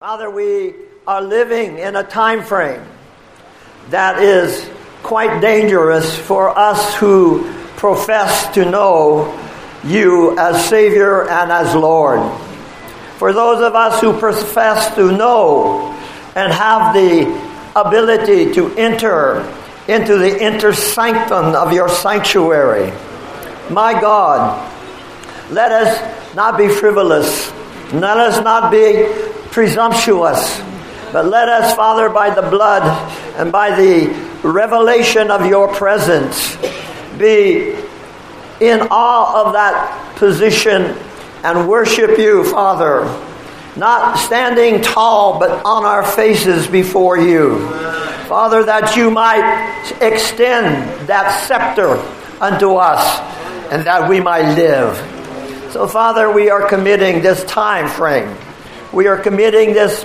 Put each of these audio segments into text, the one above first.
Father, we are living in a time frame that is quite dangerous for us who profess to know you as Savior and as Lord. For those of us who profess to know and have the ability to enter into the inner sanctum of your sanctuary, my God, let us not be frivolous. Let us not be presumptuous, but let us, Father, by the blood and by the revelation of your presence, be in awe of that position and worship you, Father, not standing tall, but on our faces before you. Father, that you might extend that scepter unto us and that we might live. So, Father, we are committing this time frame. We are committing this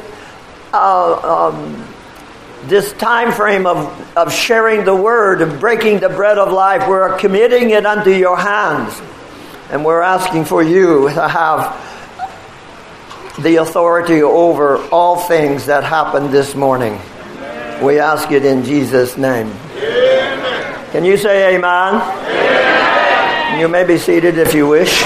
time frame of sharing the word and breaking the bread of life. We're committing it unto your hands. And we're asking for you to have the authority over all things that happened this morning. We ask it in Jesus' name. Amen. Can you say amen? Amen. You may be seated if you wish.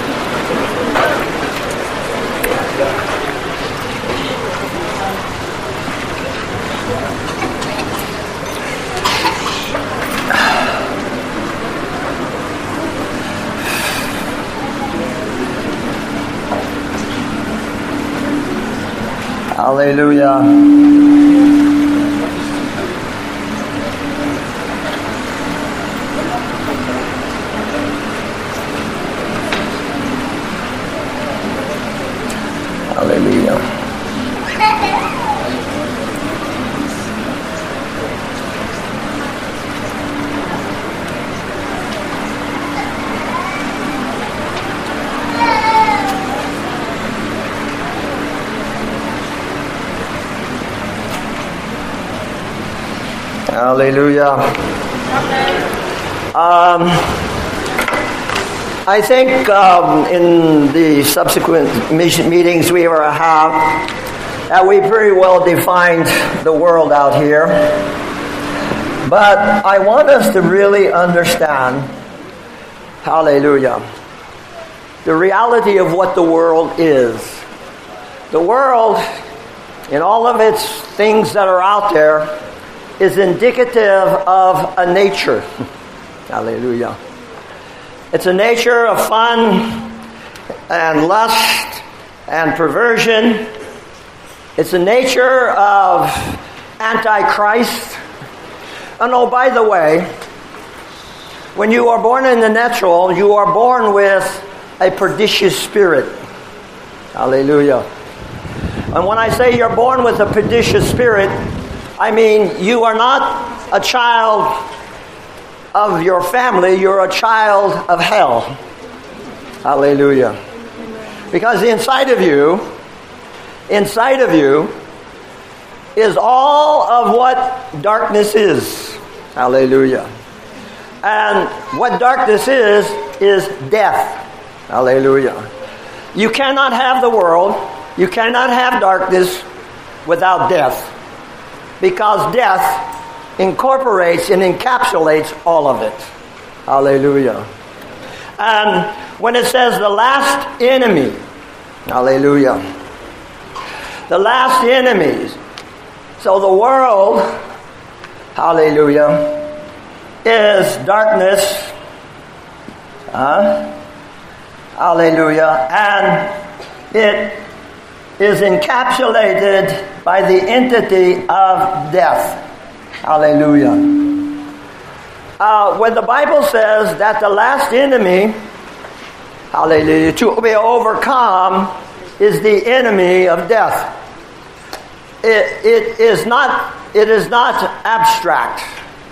Hallelujah. Hallelujah. Hallelujah. I think in the subsequent meetings we ever have, that we pretty well defined the world out here. But I want us to really understand, hallelujah, the reality of what the world is. The world, in all of its things that are out there, is indicative of a nature. Hallelujah. It's a nature of fun and lust and perversion. It's a nature of Antichrist. And oh, by the way, when you are born in the natural, you are born with a pernicious spirit. Hallelujah. And when I say you're born with a pernicious spirit, I mean, you are not a child of your family, you're a child of hell. Hallelujah. Because inside of you is all of what darkness is. Hallelujah. And what darkness is death. Hallelujah. You cannot have the world, you cannot have darkness without death. Because death incorporates and encapsulates all of it. Hallelujah. And when it says the last enemy, hallelujah, the last enemies, so the world, hallelujah, is darkness, hallelujah, and it is encapsulated by the entity of death. Hallelujah. When the Bible says that the last enemy, hallelujah, to be overcome is the enemy of death. It is not abstract.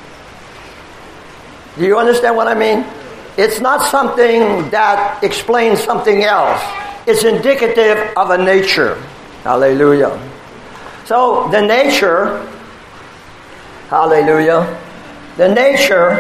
Do you understand what I mean? It's not something that explains something else. It's indicative of a nature. Hallelujah. So the nature, hallelujah, the nature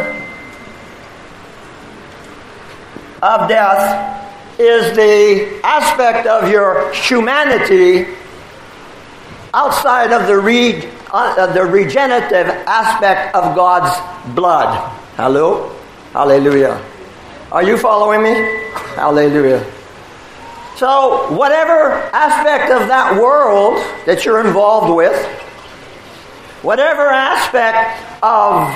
of death is the aspect of your humanity outside of the regenerative aspect of God's blood. Hello? Hallelujah. Are you following me? Hallelujah. So, whatever aspect of that world that you're involved with, whatever aspect of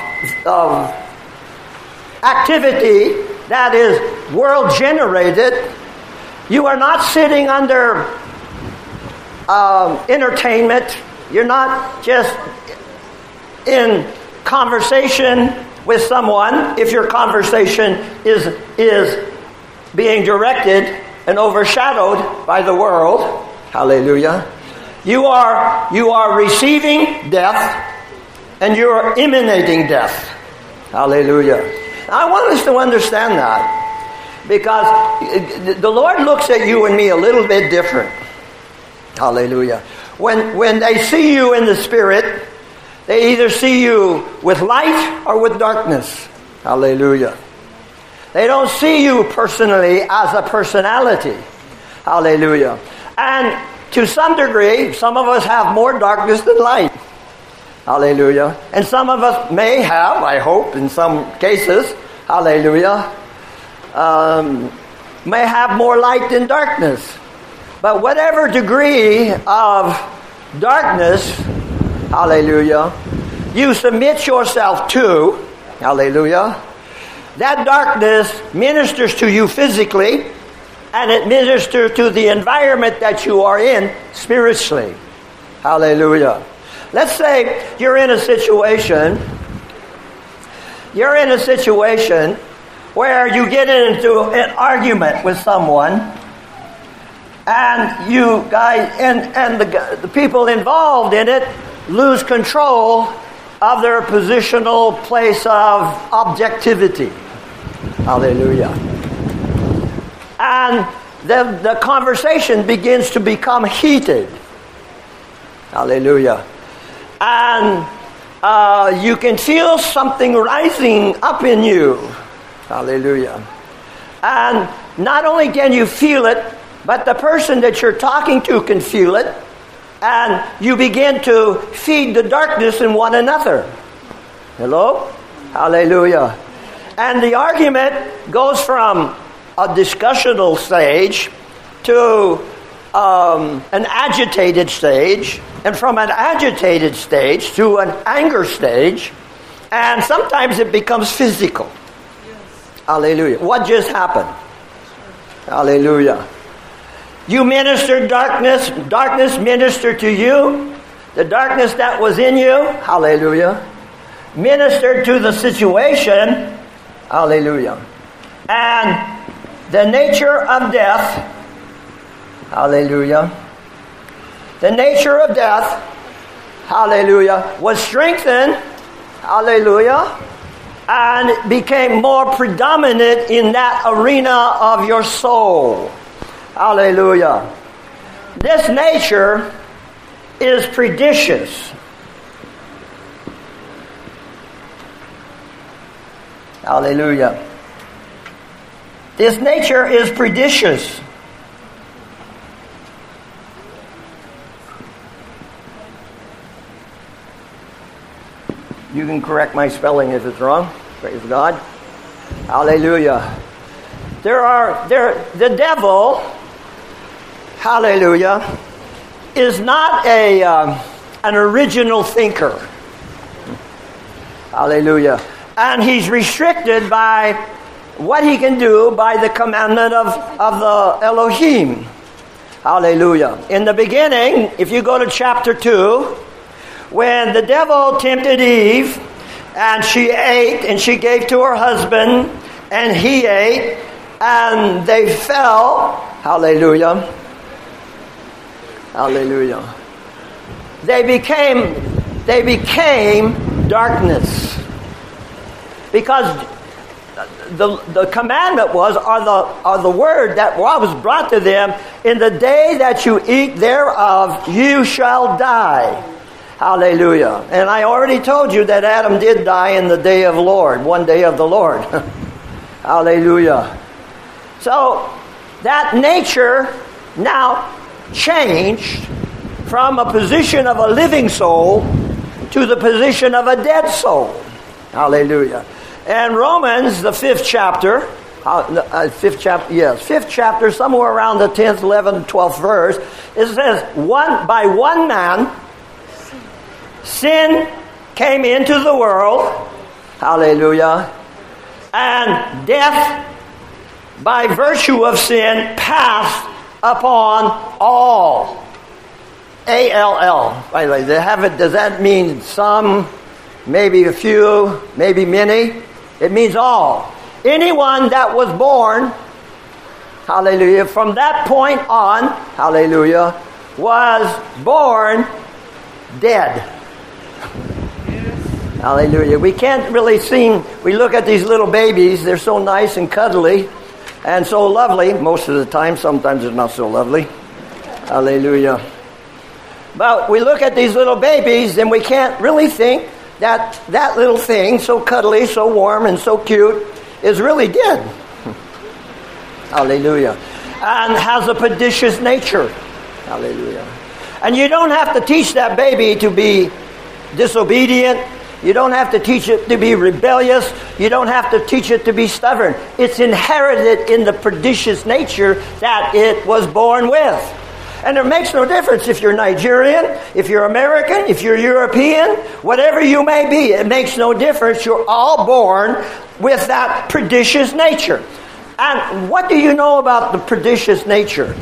activity that is world-generated, you are not sitting under entertainment. You're not just in conversation with someone if your conversation is being directed and overshadowed by the world. Hallelujah. You are receiving death and you are emanating death. Hallelujah. I want us to understand that, because the Lord looks at you and me a little bit different. Hallelujah. When they see you in the Spirit, they either see you with light or with darkness. Hallelujah. They don't see you personally as a personality. Hallelujah. And to some degree, some of us have more darkness than light. Hallelujah. And some of us may have, I hope, in some cases, hallelujah, may have more light than darkness. But whatever degree of darkness, hallelujah, you submit yourself to, hallelujah, that darkness ministers to you physically, and it ministers to the environment that you are in spiritually. Hallelujah. Let's say you're in a situation where you get into an argument with someone, and you guys and the people involved in it lose control of their positional place of objectivity. Hallelujah. And the conversation begins to become heated. Hallelujah. And you can feel something rising up in you. Hallelujah. And not only can you feel it, but the person that you're talking to can feel it. And you begin to feed the darkness in one another. Hello? Hallelujah. And the argument goes from a discussional stage to an agitated stage, and from an agitated stage to an anger stage, and sometimes it becomes physical. Yes. Hallelujah. What just happened? Hallelujah. You ministered darkness, darkness ministered to you, the darkness that was in you, hallelujah, ministered to the situation, hallelujah. And the nature of death, hallelujah, the nature of death, hallelujah, was strengthened, hallelujah, and became more predominant in that arena of your soul. Hallelujah. This nature is precious. Hallelujah. This nature is precious. You can correct my spelling if it's wrong. Praise God. Hallelujah. The devil, hallelujah, is not an original thinker. Hallelujah. And he's restricted by what he can do by the commandment of the Elohim. Hallelujah. In the beginning, if you go to chapter 2, when the devil tempted Eve, and she ate, and she gave to her husband, and he ate, and they fell. Hallelujah. Hallelujah. They became darkness. Because the commandment was, or the word that was brought to them, in the day that you eat thereof, you shall die. Hallelujah. And I already told you that Adam did die in the day of the Lord, one day of the Lord. Hallelujah. So that nature now changed from a position of a living soul to the position of a dead soul. Hallelujah. And Romans, the fifth chapter, somewhere around the 10th, 11th, 12th verse, it says, by one man, sin came into the world. Hallelujah. And death, by virtue of sin, passed upon all. A-L-L. By the way, does that mean some, maybe a few, maybe many? It means all. Anyone that was born, hallelujah, from that point on, hallelujah, was born dead. Hallelujah. We can't really we look at these little babies, they're so nice and cuddly and so lovely most of the time. Sometimes it's not so lovely. Hallelujah. But we look at these little babies and we can't really think that that little thing, so cuddly, so warm, and so cute, is really dead. Hallelujah. And has a pernicious nature. Hallelujah. And you don't have to teach that baby to be disobedient. You don't have to teach it to be rebellious. You don't have to teach it to be stubborn. It's inherited in the pernicious nature that it was born with. And it makes no difference if you're Nigerian, if you're American, if you're European, whatever you may be, it makes no difference. You're all born with that pernicious nature. And what do you know about the pernicious nature?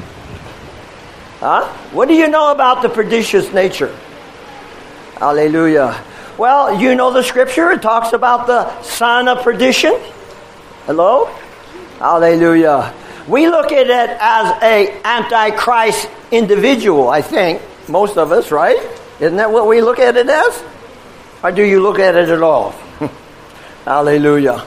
What do you know about the pernicious nature? Hallelujah. Well, you know the scripture. It talks about the son of perdition. Hello? Hallelujah. We look at it as an antichrist individual, I think. Most of us, right? Isn't that what we look at it as? Or do you look at it at all? Hallelujah.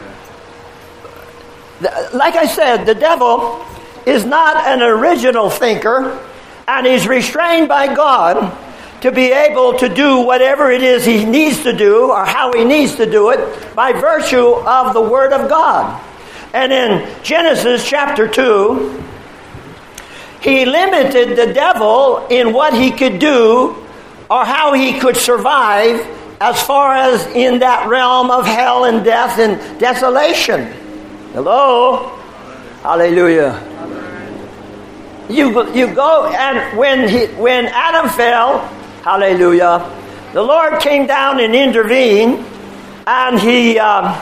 Like I said, the devil is not an original thinker, and he's restrained by God to be able to do whatever it is he needs to do or how he needs to do it by virtue of the Word of God. And in Genesis chapter 2, he limited the devil in what he could do or how he could survive as far as in that realm of hell and death and desolation. Hello? Hallelujah. You go, and when Adam fell, hallelujah, the Lord came down and intervened, and he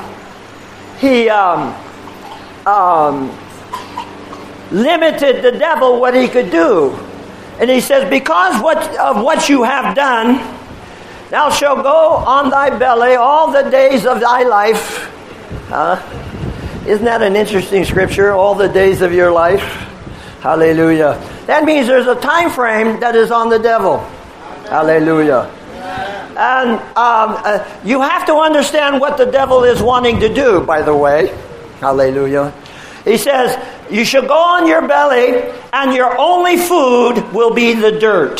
limited the devil what he could do. And he says, because of what you have done, thou shalt go on thy belly all the days of thy life. Isn't that an interesting scripture? All the days of your life. Hallelujah. That means there's a time frame that is on the devil. Hallelujah. And you have to understand what the devil is wanting to do, by the way. Hallelujah. He says, you shall go on your belly, and your only food will be the dirt.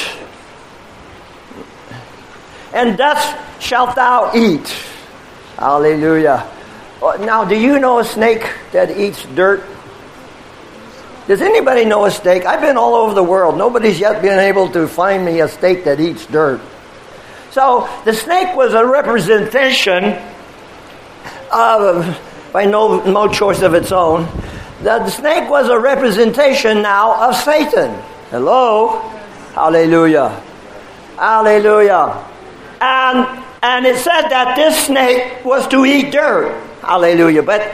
And dust shalt thou eat. Hallelujah. Now, do you know a snake that eats dirt? Does anybody know a snake? I've been all over the world. Nobody's yet been able to find me a snake that eats dirt. So, the snake was a representation of, by no choice of its own, the snake was a representation now of Satan. Hello? Hallelujah. Hallelujah. And it said that this snake was to eat dirt. Hallelujah. But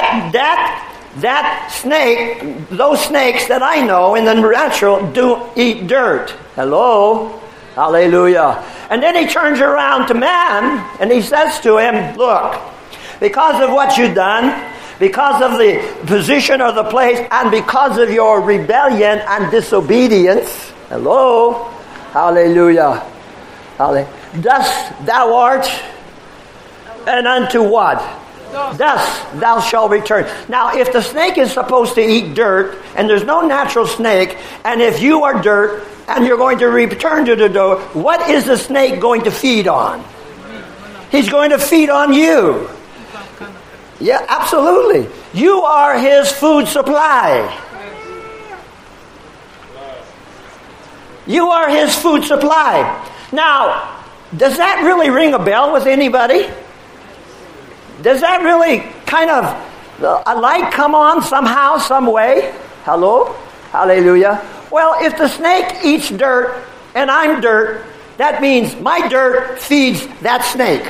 that snake, those snakes that I know in the natural do eat dirt. Hello? Hallelujah. And then he turns around to man and he says to him, look, because of what you've done, because of the position or the place, and because of your rebellion and disobedience, hello? Hallelujah. Hallelujah. Dust thou art, and unto what? Dust thou shalt return. Now, if the snake is supposed to eat dirt, and there's no natural snake, and if you are dirt, and you're going to return to the dirt, what is the snake going to feed on? He's going to feed on you. Yeah, absolutely. You are his food supply. You are his food supply. Now, does that really ring a bell with anybody? Does that really kind of, a light come on somehow, some way? Hello? Hallelujah. Well, if the snake eats dirt and I'm dirt, that means my dirt feeds that snake.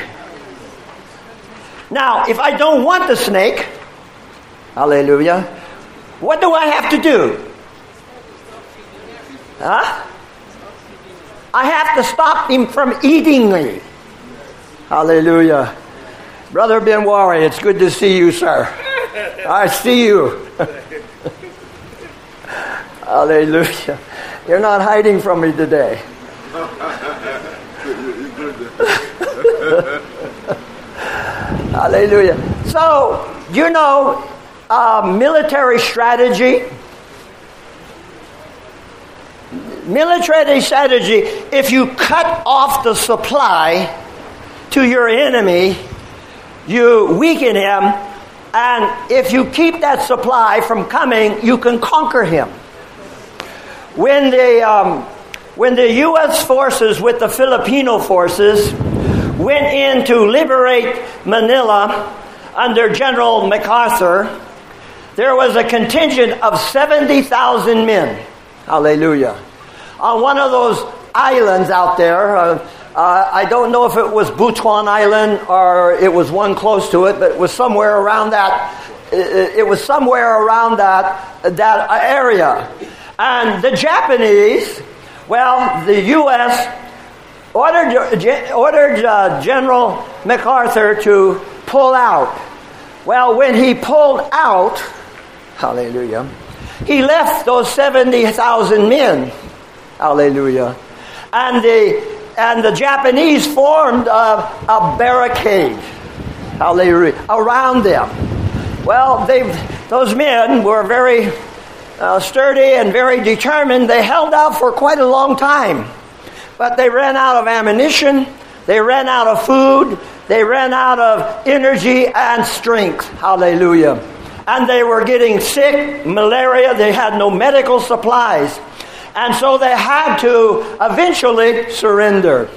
Now, if I don't want the snake, hallelujah, what do I have to do? Huh? I have to stop him from eating me. Hallelujah. Brother Benwari, it's good to see you, sir. I see you. Hallelujah. You're not hiding from me today. Hallelujah. So, you know, military strategy. Military strategy, if you cut off the supply to your enemy, you weaken him, and if you keep that supply from coming, you can conquer him. When the U.S. forces with the Filipino forces went in to liberate Manila under General MacArthur, there was a contingent of 70,000 men. Hallelujah. On one of those islands out there, I don't know if it was Butuan Island or it was one close to it, but it was somewhere around that. It was somewhere around that area. And the Japanese, well, the U.S. ordered General MacArthur to pull out. Well, when he pulled out, hallelujah, he left those 70,000 men, hallelujah, and the Japanese formed a barricade, hallelujah, around them. Well, those men were very sturdy and very determined. They held out for quite a long time. But they ran out of ammunition, they ran out of food, they ran out of energy and strength. Hallelujah. And they were getting sick, malaria, they had no medical supplies. And so they had to eventually surrender.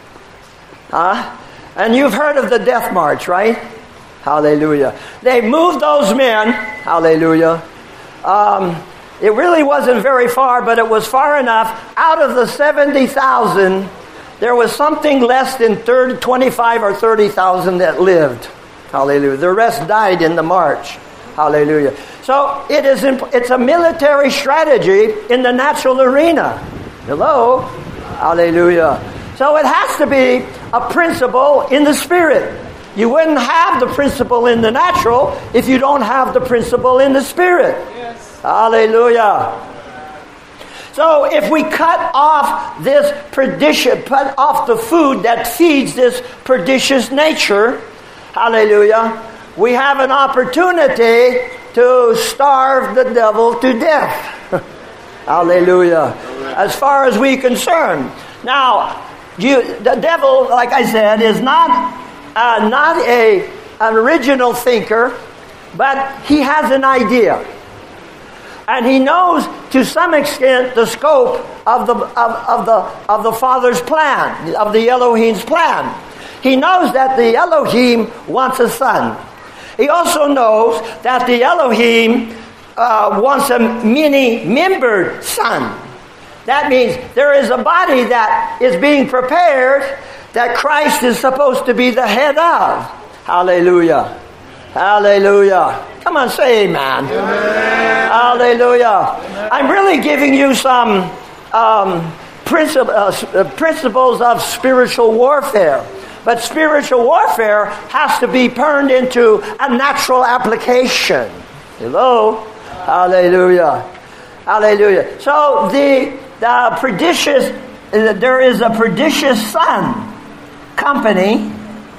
And you've heard of the Death March, right? Hallelujah. They moved those men, hallelujah. It really wasn't very far, but it was far enough. Out of the 70,000, there was something less than 25 or 30,000 that lived. Hallelujah. The rest died in the march. Hallelujah. So it's a military strategy in the natural arena. Hello? Hallelujah. So it has to be a principle in the spirit. You wouldn't have the principle in the natural if you don't have the principle in the spirit. Yes. Hallelujah. So if we cut off this cut off the food that feeds this pernicious nature, hallelujah, we have an opportunity to starve the devil to death. Hallelujah. As far as we're concerned. Now, the devil, like I said, is not an original thinker, but he has an idea. And he knows to some extent the scope of the Father's plan, of the Elohim's plan. He knows that the Elohim wants a son. He also knows that the Elohim wants a many-membered son. That means there is a body that is being prepared that Christ is supposed to be the head of. Hallelujah. Hallelujah. Come on, say amen. Amen. Hallelujah. Amen. I'm really giving you some principles of spiritual warfare. But spiritual warfare has to be turned into a natural application. Hello? Hallelujah. Hallelujah. So there is a prodigious son company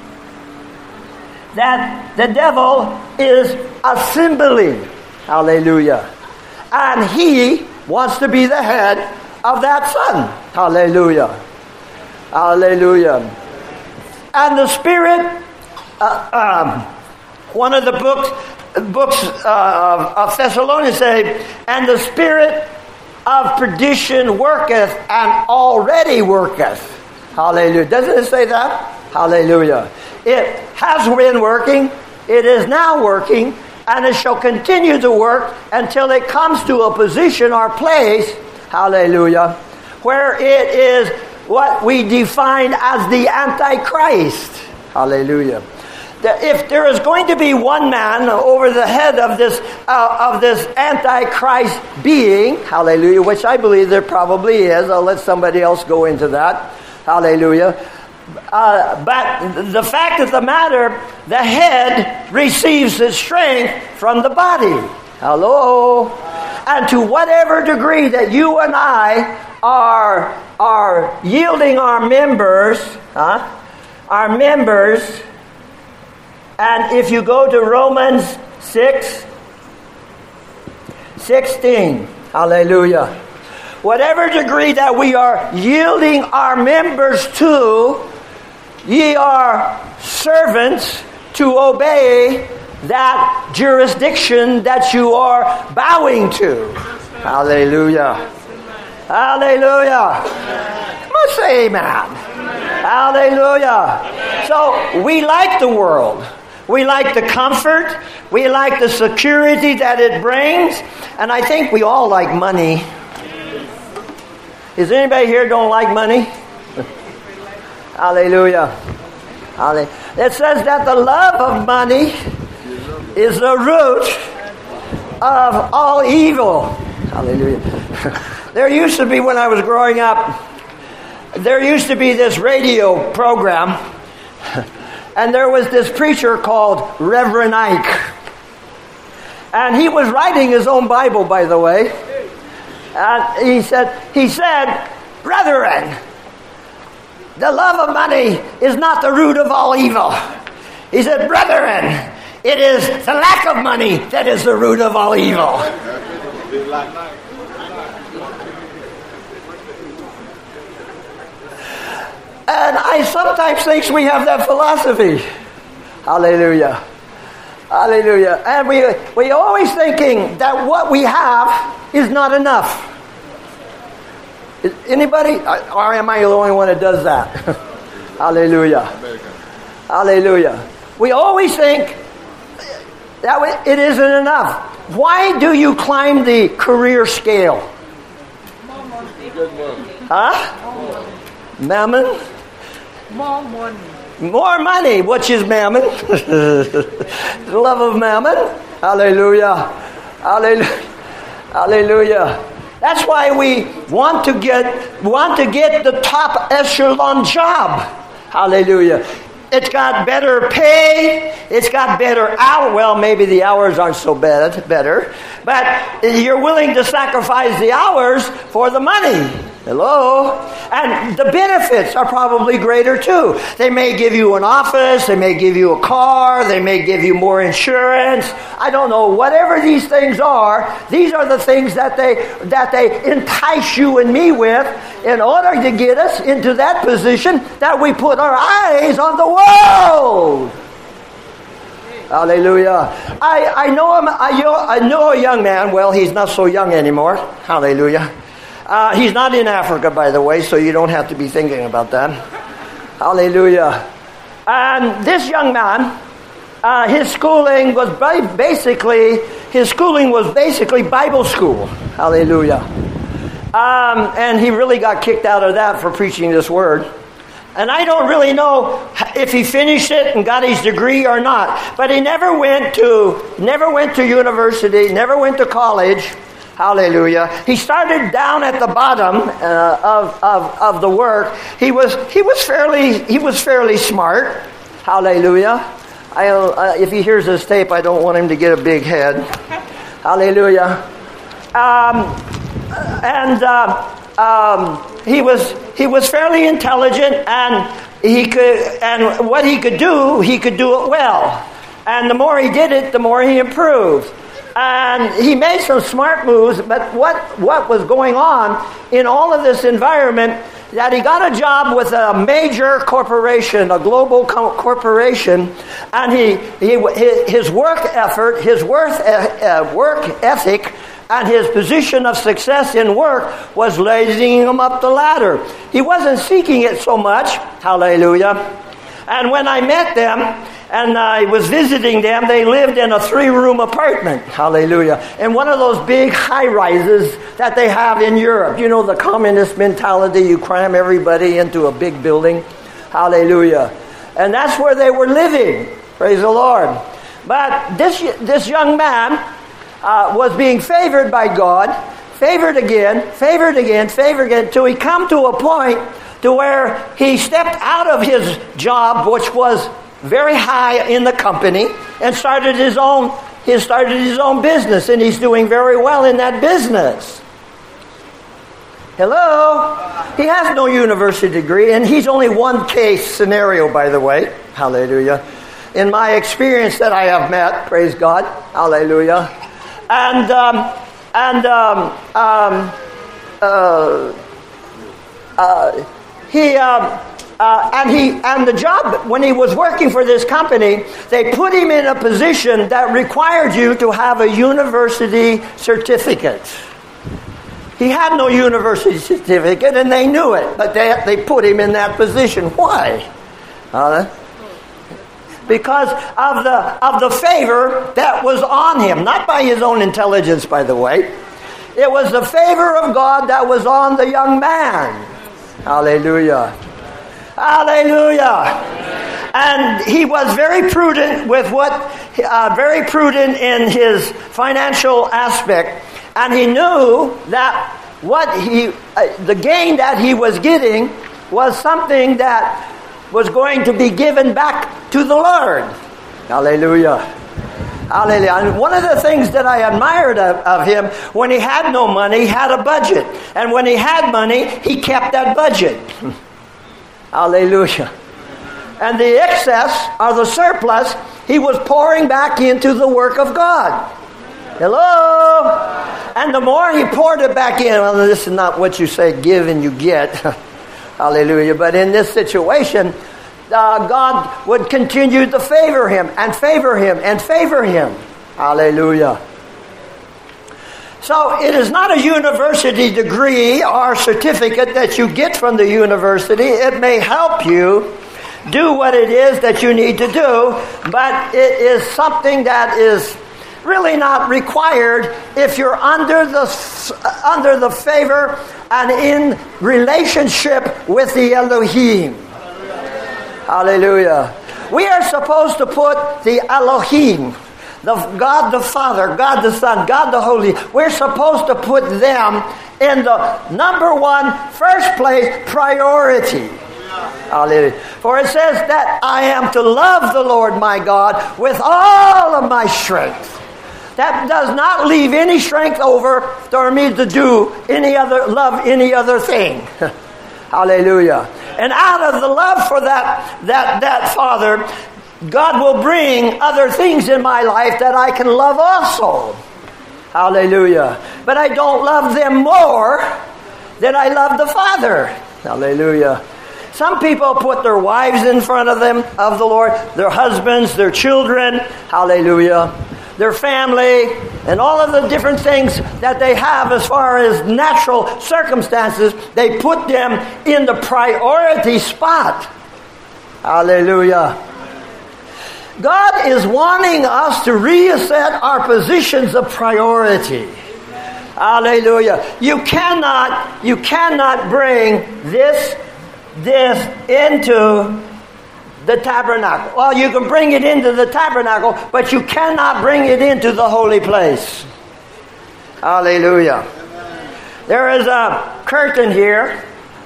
that the devil is assembling. Hallelujah. And he wants to be the head of that son. Hallelujah. Hallelujah. And the Spirit, one of the books of Thessalonians say, and the Spirit of perdition worketh and already worketh. Hallelujah. Doesn't it say that? Hallelujah. It has been working, it is now working, and it shall continue to work until it comes to a position or place, hallelujah, where it is what we define as the Antichrist. Hallelujah. If there is going to be one man over the head of this Antichrist being, hallelujah, which I believe there probably is. I'll let somebody else go into that. Hallelujah. But the fact of the matter, the head receives its strength from the body. Hello? And to whatever degree that you and I are yielding our members, and if you go to Romans 6:16, hallelujah. Whatever degree that we are yielding our members to, ye are servants to obey that jurisdiction that you are bowing to. Hallelujah. Hallelujah. Come on, say amen. Hallelujah. So we like the world. We like the comfort. We like the security that it brings. And I think we all like money. Is anybody here don't like money? Hallelujah. Hallelujah. It says that the love of money is the root of all evil. Hallelujah. There used to be, when I was growing up, there used to be this radio program, and there was this preacher called Reverend Ike. And he was writing his own Bible, by the way. And he said, brethren, the love of money is not the root of all evil. He said, brethren, it is the lack of money that is the root of all evil. And I sometimes think we have that philosophy. Hallelujah. Hallelujah. And we always thinking that what we have is not enough. Is anybody? Or am I the only one that does that? Hallelujah. Hallelujah. We always think that it isn't enough. Why do you climb the career scale? Huh? Mammon? More money. More money, which is mammon. The love of mammon. Hallelujah. Hallelujah. Hallelujah. That's why we want to get the top echelon job. Hallelujah. It's got better pay. It's got better hours. Well, maybe the hours aren't so better. But you're willing to sacrifice the hours for the money. Hello? And the benefits are probably greater too. They may give you an office. They may give you a car. They may give you more insurance. I don't know. Whatever these things are, these are the things that they entice you and me with in order to get us into that position that we put our eyes on the world. Hallelujah. I know him. I know a young man. Well, he's not so young anymore. Hallelujah. He's not in Africa, by the way, so you don't have to be thinking about that. Hallelujah. And this young man, his schooling was basically Bible school. Hallelujah. And he really got kicked out of that for preaching this word. And I don't really know if he finished it and got his degree or not. But he never went to university, never went to college. Hallelujah. He started down at the bottom of the work. He was fairly smart. Hallelujah. If he hears this tape, I don't want him to get a big head. Hallelujah. He was fairly intelligent, and what he could do it well. And the more he did it, the more he improved. And he made some smart moves, but what was going on in all of this environment, that he got a job with a major corporation, a global corporation, and his work ethic and his position of success in work was raising him up the ladder. He wasn't seeking it so much. Hallelujah. And when I met them and I was visiting them, they lived in a 3-room apartment. Hallelujah. In one of those big high-rises that they have in Europe. You know, the communist mentality, you cram everybody into a big building. Hallelujah. And that's where they were living. Praise the Lord. But this young man was being favored by God, favored again, till he come to a point to where he stepped out of his job, which was very high in the company, and started his own business, and he's doing very well in that business. Hello? He has no university degree, and he's only one case scenario, by the way. Hallelujah. In my experience that I have met, praise God. Hallelujah. And the job, when he was working for this company, they put him in a position that required you to have a university certificate. He had no university certificate, and they knew it, but they put him in that position. Why? Because of the favor that was on him, not by his own intelligence, by the way. It was the favor of God that was on the young man. Hallelujah. Hallelujah. And he was very prudent very prudent in his financial aspect. And he knew that the gain that he was getting was something that was going to be given back to the Lord. Hallelujah. Hallelujah. And one of the things that I admired of him, when he had no money, he had a budget. And when he had money, he kept that budget. Hallelujah. And the excess, or the surplus, he was pouring back into the work of God. Hello? And the more he poured it back in, well, this is not what you say, give and you get. Hallelujah. But in this situation, God would continue to favor him and favor him and favor him. Hallelujah. So it is not a university degree or certificate that you get from the university. It may help you do what it is that you need to do, but it is something that is really not required if you're under the favor and in relationship with the Elohim. Hallelujah. We are supposed to put the Elohim, the God the Father, God the Son, God the Holy, we're supposed to put them in the number one, first place, priority. Hallelujah. For it says that I am to love the Lord my God with all of my strength. That does not leave any strength over for me to do love any other thing. Hallelujah. And out of the love for that Father, God will bring other things in my life that I can love also. Hallelujah. But I don't love them more than I love the Father. Hallelujah. Some people put their wives in front of them, of the Lord, their husbands, their children. Hallelujah. Their family, and all of the different things that they have as far as natural circumstances, they put them in the priority spot. Hallelujah. God is wanting us to reset our positions of priority. Hallelujah. You cannot bring this into the tabernacle. Well, you can bring it into the tabernacle, but you cannot bring it into the holy place. Hallelujah. There is a curtain here.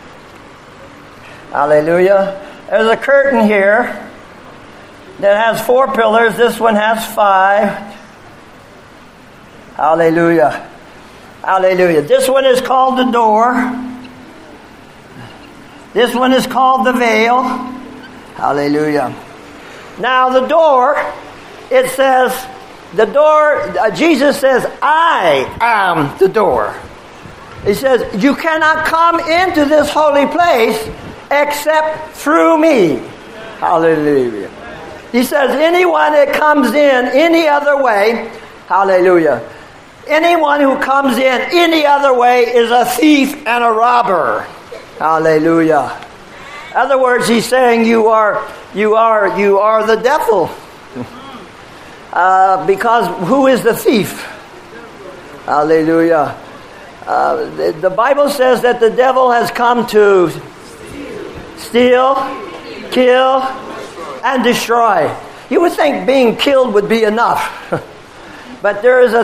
Hallelujah. There's a curtain here that has 4 pillars. This one has 5. Hallelujah. Hallelujah. This one is called the door. This one is called the veil. Hallelujah. Now the door, it says, Jesus says, I am the door. He says, you cannot come into this holy place except through me. Hallelujah. He says, anyone that comes in any other way, hallelujah, Anyone who comes in any other way is a thief and a robber. Hallelujah. In other words, he's saying you are the devil. Because who is the thief? Hallelujah. The Bible says that the devil has come to steal, kill, and destroy. You would think being killed would be enough. But there is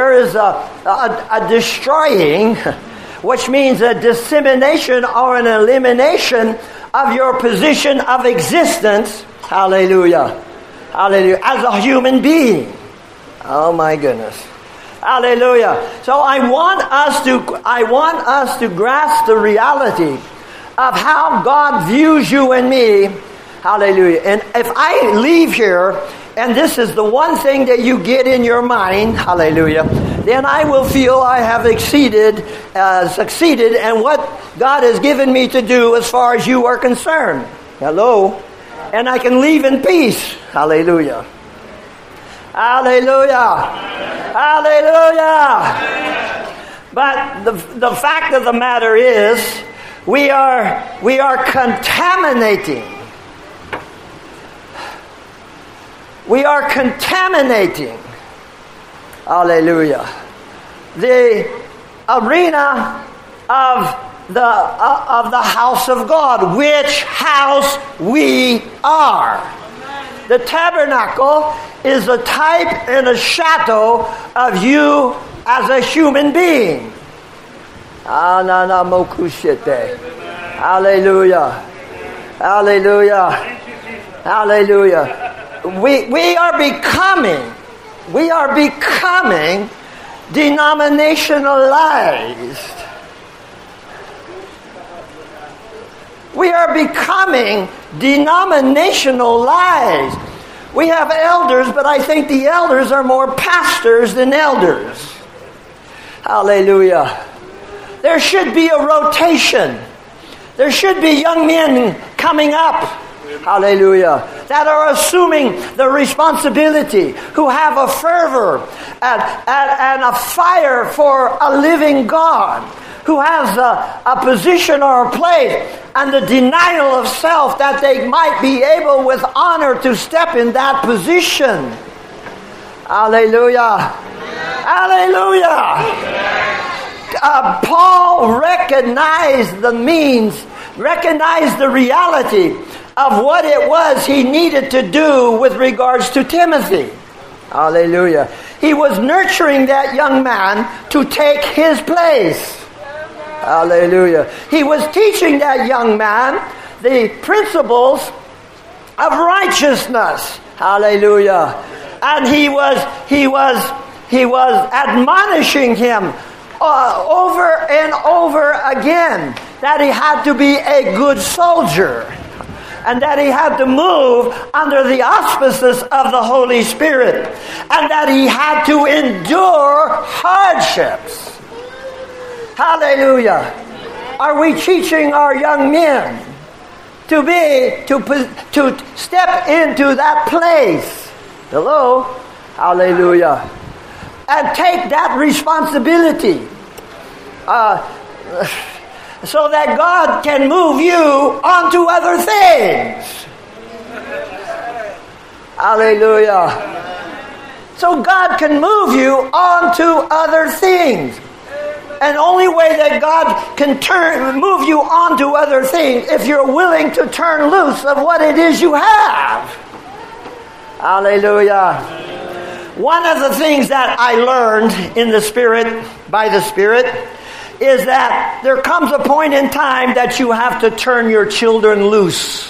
a destroying, which means a dissemination or an elimination of your position of existence. Hallelujah. Hallelujah. As a human being. Oh my goodness. Hallelujah. So I want us to grasp the reality of how God views you and me. Hallelujah. And if I leave here and this is the one thing that you get in your mind, hallelujah, then I will feel I have succeeded in what God has given me to do as far as you are concerned. Hello? And I can leave in peace. Hallelujah. Hallelujah. Hallelujah. But the fact of the matter is, we are contaminating. We are contaminating. Hallelujah. The arena of the house of God, which house we are. The tabernacle is a type and a shadow of you as a human being. Hallelujah. Hallelujah. Hallelujah. We are becoming denominationalized. We are becoming denominationalized. We have elders, but I think the elders are more pastors than elders. Hallelujah. There should be a rotation. There should be young men coming up. Hallelujah. That are assuming the responsibility, who have a fervor and a fire for a living God, who has a position or a place and the denial of self that they might be able with honor to step in that position. Hallelujah. Hallelujah. Paul recognized the reality of what it was he needed to do with regards to Timothy. Hallelujah. He was nurturing that young man to take his place. Hallelujah. He was teaching that young man the principles of righteousness. Hallelujah. And he was admonishing him over and over again that he had to be a good soldier and that he had to move under the auspices of the Holy Spirit and that he had to endure hardships. Hallelujah. Are we teaching our young men to step into that place? Hello? Hallelujah. And take that responsibility so that God can move you onto other things. Hallelujah. So God can move you onto other things. And the only way that God can move you onto other things if you're willing to turn loose of what it is you have. Hallelujah. One of the things that I learned in the Spirit, by the Spirit, is that there comes a point in time that you have to turn your children loose.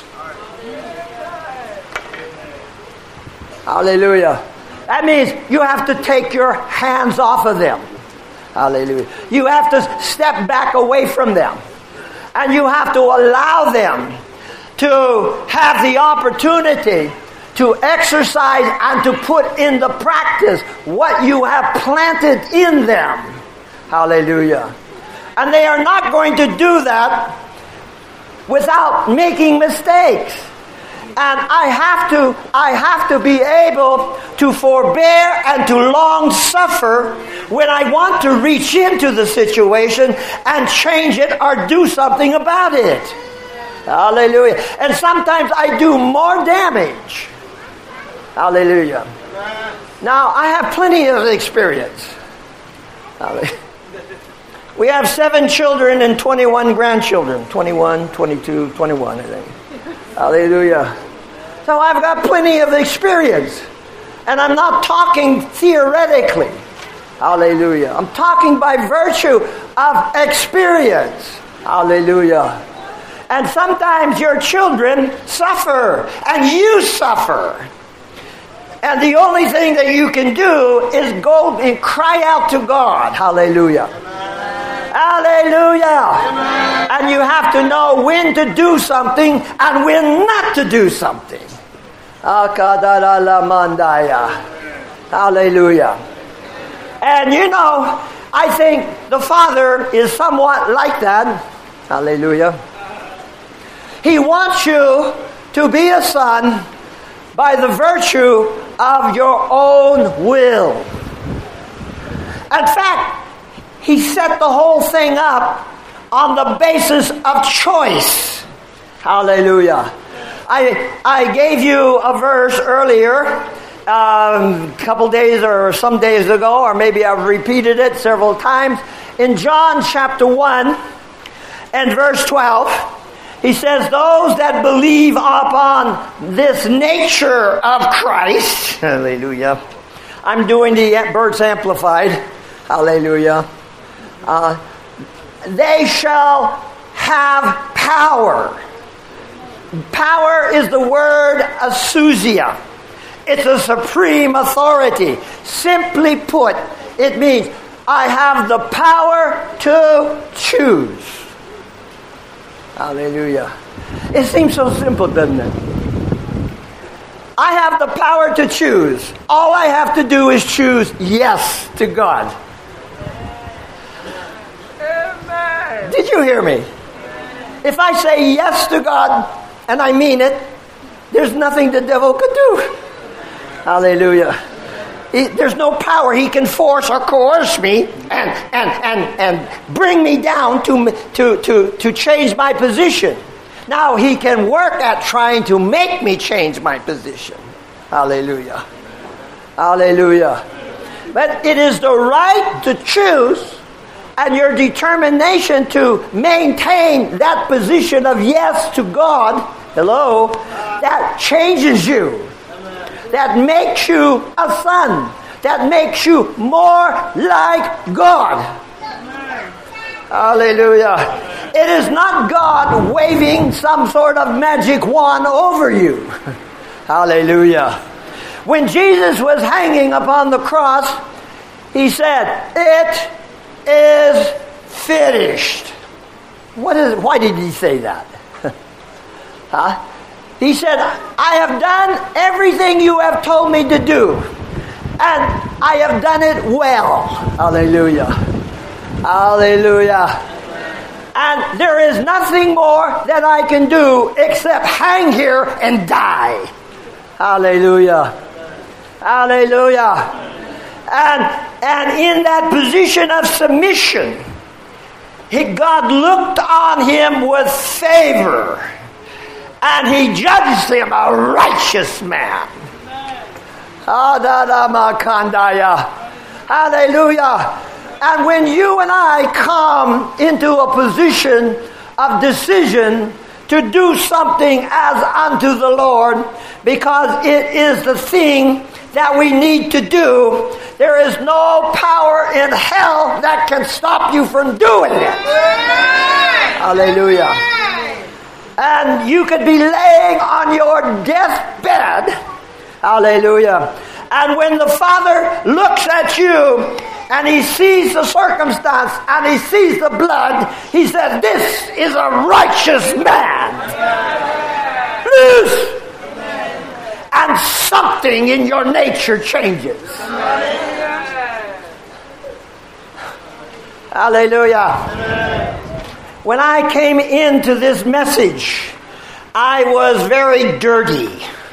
Hallelujah. That means you have to take your hands off of them. Hallelujah. You have to step back away from them. And you have to allow them to have the opportunity to exercise and to put into practice what you have planted in them. Hallelujah. And they are not going to do that without making mistakes. And I have to be able to forbear and to long suffer when I want to reach into the situation and change it or do something about it. Hallelujah. And sometimes I do more damage. Hallelujah. Now, I have plenty of experience. Hallelujah. We have 7 children and 21 grandchildren. 21, 22, 21, I think. Hallelujah. So I've got plenty of experience. And I'm not talking theoretically. Hallelujah. I'm talking by virtue of experience. Hallelujah. And sometimes your children suffer. And you suffer. And the only thing that you can do is go and cry out to God. Hallelujah. Hallelujah. Amen. And you have to know when to do something and when not to do something. Hallelujah. And you know, I think the Father is somewhat like that. Hallelujah. He wants you to be a son by the virtue of your own will. In fact, He set the whole thing up on the basis of choice. Hallelujah. I gave you a verse earlier, a couple days or some days ago, or maybe I've repeated it several times. In John chapter 1 and verse 12, he says, those that believe upon this nature of Christ, hallelujah. I'm doing the Burt's Amplified, hallelujah. They shall have power. Power is the word exousia. It's a supreme authority. Simply put, it means I have the power to choose. Hallelujah. It seems so simple, doesn't it? I have the power to choose. All I have to do is choose yes to God. Amen. Did you hear me? If I say yes to God, and I mean it, there's nothing the devil could do. Hallelujah. There's no power he can force or coerce me and bring me down to change my position. Now he can work at trying to make me change my position. Hallelujah. Hallelujah. But it is the right to choose, and your determination to maintain that position of yes to God, hello, that changes you. That makes you a son. That makes you more like God. Hallelujah. It is not God waving some sort of magic wand over you. Hallelujah. When Jesus was hanging upon the cross, he said, "It is finished." Why did he say that? Huh? He said, I have done everything you have told me to do. And I have done it well. Hallelujah. Hallelujah. And there is nothing more that I can do except hang here and die. Hallelujah. Hallelujah. And in that position of submission, God looked on him with favor. And he judged him a righteous man. Hallelujah. And when you and I come into a position of decision to do something as unto the Lord, because it is the thing that we need to do, there is no power in hell that can stop you from doing it. Hallelujah. And you could be laying on your deathbed. Hallelujah. And when the Father looks at you and he sees the circumstance and he sees the blood, he says, this is a righteous man. Loose. And something in your nature changes. Hallelujah. When I came into this message, I was very dirty.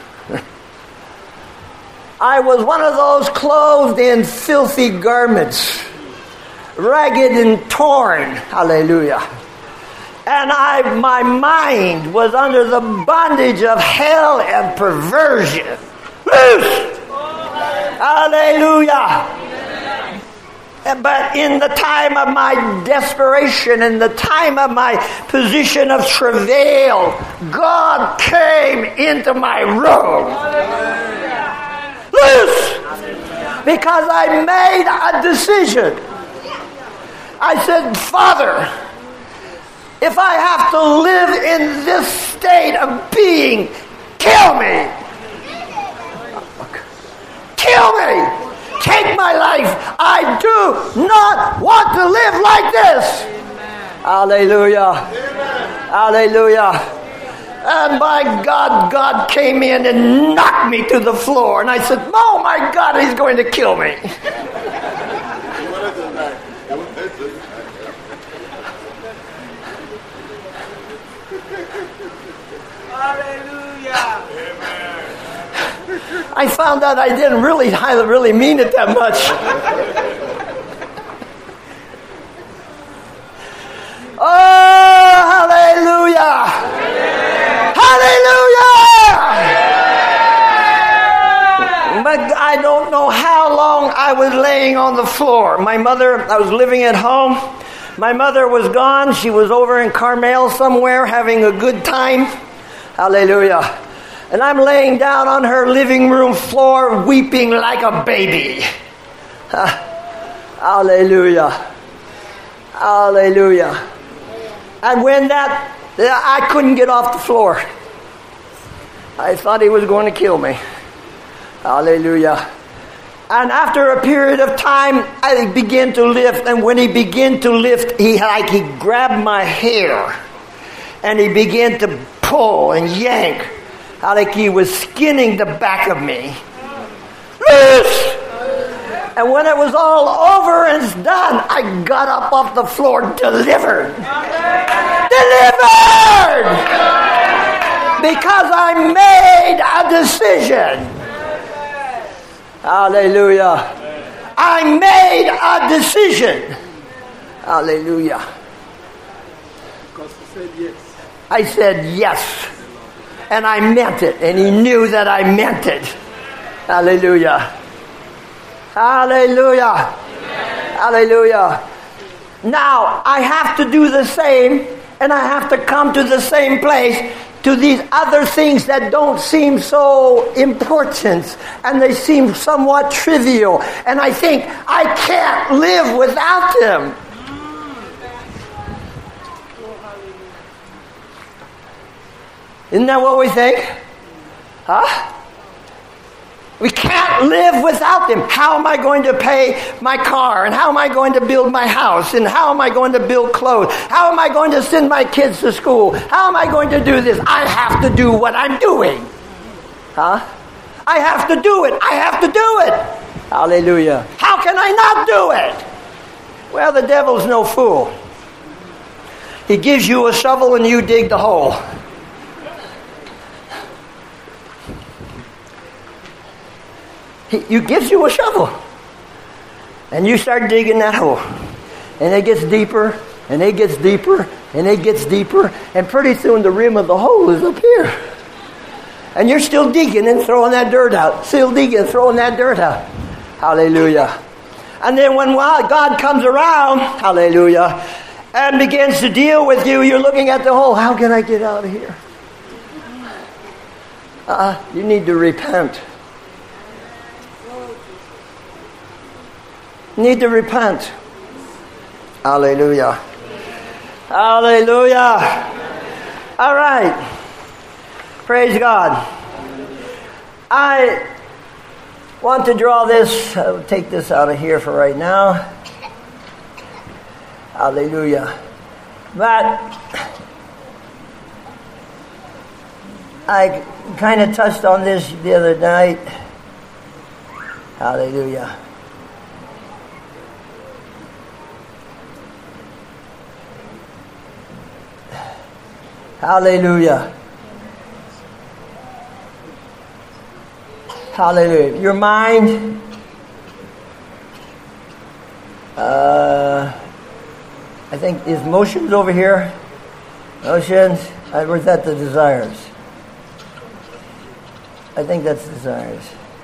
I was one of those clothed in filthy garments, ragged and torn. Hallelujah. And my mind was under the bondage of hell and perversion. Loose! Hallelujah. But in the time of my desperation, in the time of my position of travail, God came into my room. Loose! Because I made a decision. I said, Father, if I have to live in this state of being, kill me. Kill me. Take my life. I do not want to live like this. Amen. Hallelujah. Amen. Hallelujah. And by God, God came in and knocked me to the floor. And I said, oh my God, he's going to kill me. Hallelujah. I found out I didn't really mean it that much. Oh, hallelujah! Hallelujah! But I don't know how long I was laying on the floor. I was living at home. My mother was gone. She was over in Carmel somewhere having a good time. Hallelujah. And I'm laying down on her living room floor weeping like a baby. Hallelujah. Hallelujah. And when I couldn't get off the floor. I thought he was going to kill me. Hallelujah. And after a period of time, I began to lift. And when he began to lift, he grabbed my hair. And he began to pull and yank. Like he was skinning the back of me. Loose! And when it was all over and done, I got up off the floor delivered. Delivered! Because I made a decision. Hallelujah. I made a decision. Hallelujah. Because you said yes. I said yes. And I meant it. And he knew that I meant it. Hallelujah. Hallelujah. Hallelujah. Now, I have to do the same. And I have to come to the same place. To these other things that don't seem so important. And they seem somewhat trivial. And I think, I can't live without them. Isn't that what we think? Huh? We can't live without them. How am I going to pay my car? And how am I going to build my house? And how am I going to build clothes? How am I going to send my kids to school? How am I going to do this? I have to do what I'm doing. Huh? I have to do it. I have to do it. Hallelujah. How can I not do it? Well, the devil's no fool. He gives you a shovel and you dig the hole. He gives you a shovel. And you start digging that hole. And it gets deeper, and it gets deeper, and it gets deeper. And pretty soon the rim of the hole is up here. And you're still digging and throwing that dirt out. Still digging and throwing that dirt out. Hallelujah. And then when God comes around, hallelujah, and begins to deal with you, you're looking at the hole. How can I get out of here? You need to repent. Need to repent. Hallelujah. Hallelujah. All right. Praise God. I want to draw this. I'll take this out of here for right now. Hallelujah. But I kind of touched on this the other night. Hallelujah. Hallelujah. Hallelujah. Your mind, I think, is motions over here. Motions. Where's that? The desires. I think that's desires.